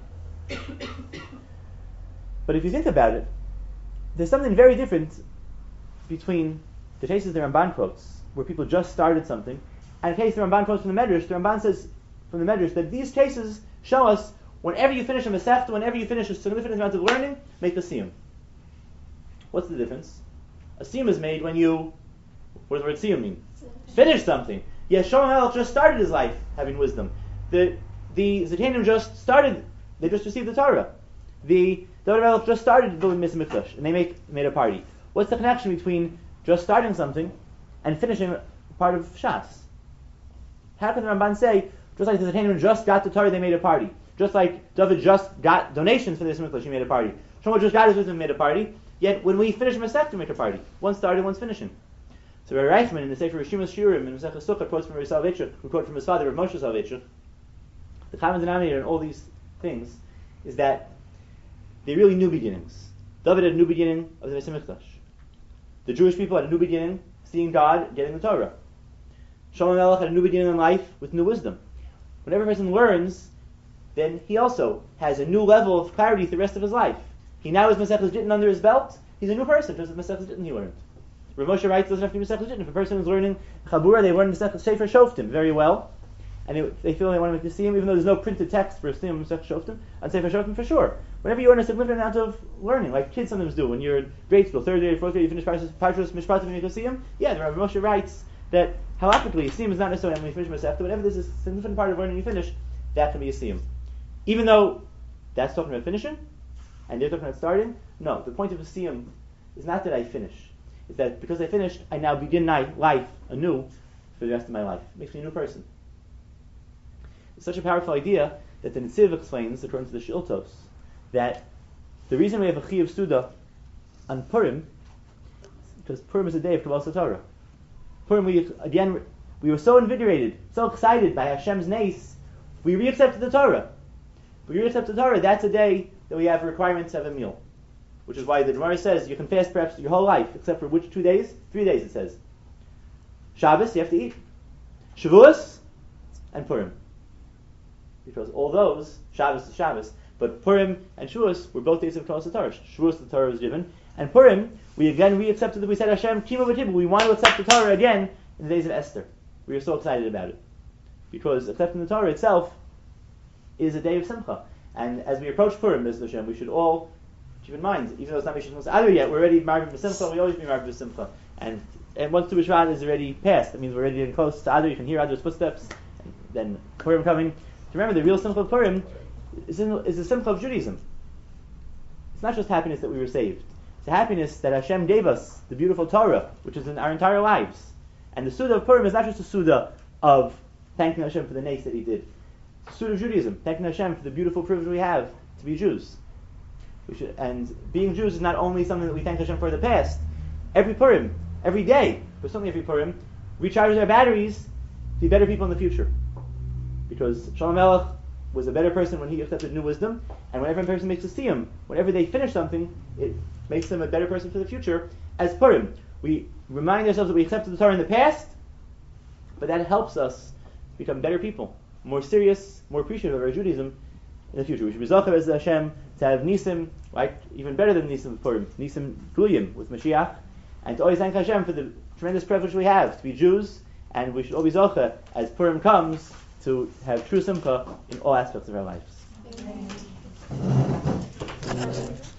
But if you think about it, there's something very different between the cases the Ramban quotes, where people just started something, and the case the Ramban quotes from the Medrash. The Ramban says from the Medrash that these cases show us whenever you finish a Masechta, whenever you finish a significant amount of learning, make the siyum. What's the difference? A siyum is made when you, what does the word siyum mean? Finish something. Yes, Shlomo Melech just started his life having wisdom. The Zetanim just started, they just received the Torah. The David HaMelech just started building Beis HaMikdash, and they made a party. What's the connection between just starting something and finishing part of Shas? How can the Ramban say, just like the Zetanim just got the Torah, they made a party? Just like David just got donations for the Beis HaMikdash, he made a party. Shlomo just got his wisdom, made a party. Yet when we finish Masechta, we make a party. One started, one's finishing. So Rabbi Reichman in the Sefer Rishimas Shiurim in Masechta Sukkah quotes from Rabbi Soloveitchik, who quotes from his father, Rabbi Moshe Soloveitchik. The common denominator in all these things is that they're really new beginnings. David had a new beginning of the Beis HaMikdash. The Jewish people had a new beginning, seeing God, getting the Torah. Shlomo Melech had a new beginning in life with new wisdom. Whenever a person learns, then he also has a new level of clarity for the rest of his life. He now has Masechtas Gittin under his belt. He's a new person because of Masechtas Gittin he learned. Rav Moshe writes, doesn't have to be Masechtas Gittin. If a person is learning Chabura, they learn Masechtas Sefer Shoftim very well. And they feel they want to make the siyum, even though there's no printed text for a siyum Masechtas Shoftim, and Sefer Shoftim for sure. Whenever you earn a significant amount of learning, like kids sometimes do, when you're in grade school, 3rd grade, 4th grade, you finish Parshas Mishpatim and you make a siyum, the Rav Moshe writes that halachically, siyum is not necessarily when you finish Masechta. Whenever there's a significant part of learning you finish, that can be a siyum. Even though that's talking about finishing, and they're talking about starting. No, the point of the siyum is not that I finish. It's that because I finished, I now begin my life anew for the rest of my life. It makes me a new person. It's such a powerful idea that the Netziv explains, according to the Shiltos, that the reason we have a Chiyuv Suda on Purim, because Purim is a day of Kabbalah Satorah. Purim, we were so invigorated, so excited by Hashem's nace, we reaccepted the Torah. We reaccept the Torah, that's a day that we have a requirement to have a meal. Which is why the Gemara says you can fast perhaps your whole life, except for which 2 days? 3 days it says. Shabbos, you have to eat. Shavuos, and Purim. Because all those, Shabbos is Shabbos, but Purim and Shavuos were both days of Kabbalah Satorah. Shavuos, the Torah was given, and Purim, we accepted that we said Hashem, Kima V'Tibu, we want to accept the Torah again in the days of Esther. We were so excited about it. Because accepting the Torah itself is a day of Simcha. And as we approach Purim, Hashem, we should all keep in mind, even though it's not Mishpat Adar yet, we're already married with Simcha, we always be married with Simcha. And once Tu B'Shvat is already passed, that means we're already getting close to Adar, you can hear Adar's footsteps, and then Purim coming. To remember, the real Simcha of Purim is the Simcha of Judaism. It's not just happiness that we were saved. It's the happiness that Hashem gave us, the beautiful Torah, which is in our entire lives. And the Suda of Purim is not just a Suda of thanking Hashem for the nace that He did. It's a Suda of Judaism, thanking Hashem for the beautiful privilege we have to be Jews. And being Jews is not only something that we thank Hashem for in the past. Every Purim, every day, but certainly every Purim, recharges our batteries to be better people in the future. Because Shalom Melech was a better person when he accepted new wisdom, and whenever a person makes a siyum, whenever they finish something, it makes them a better person for the future. As Purim, we remind ourselves that we accepted the Torah in the past, but that helps us become better people, more serious, more appreciative of our Judaism in the future. We should be Zocher as Hashem to have Nisim, right, even better than Nisim of Purim, Nisim Guyim with Mashiach, and to always thank Hashem for the tremendous privilege we have to be Jews, and we should always Zocher as Purim comes to have true Simcha in all aspects of our lives. Amen.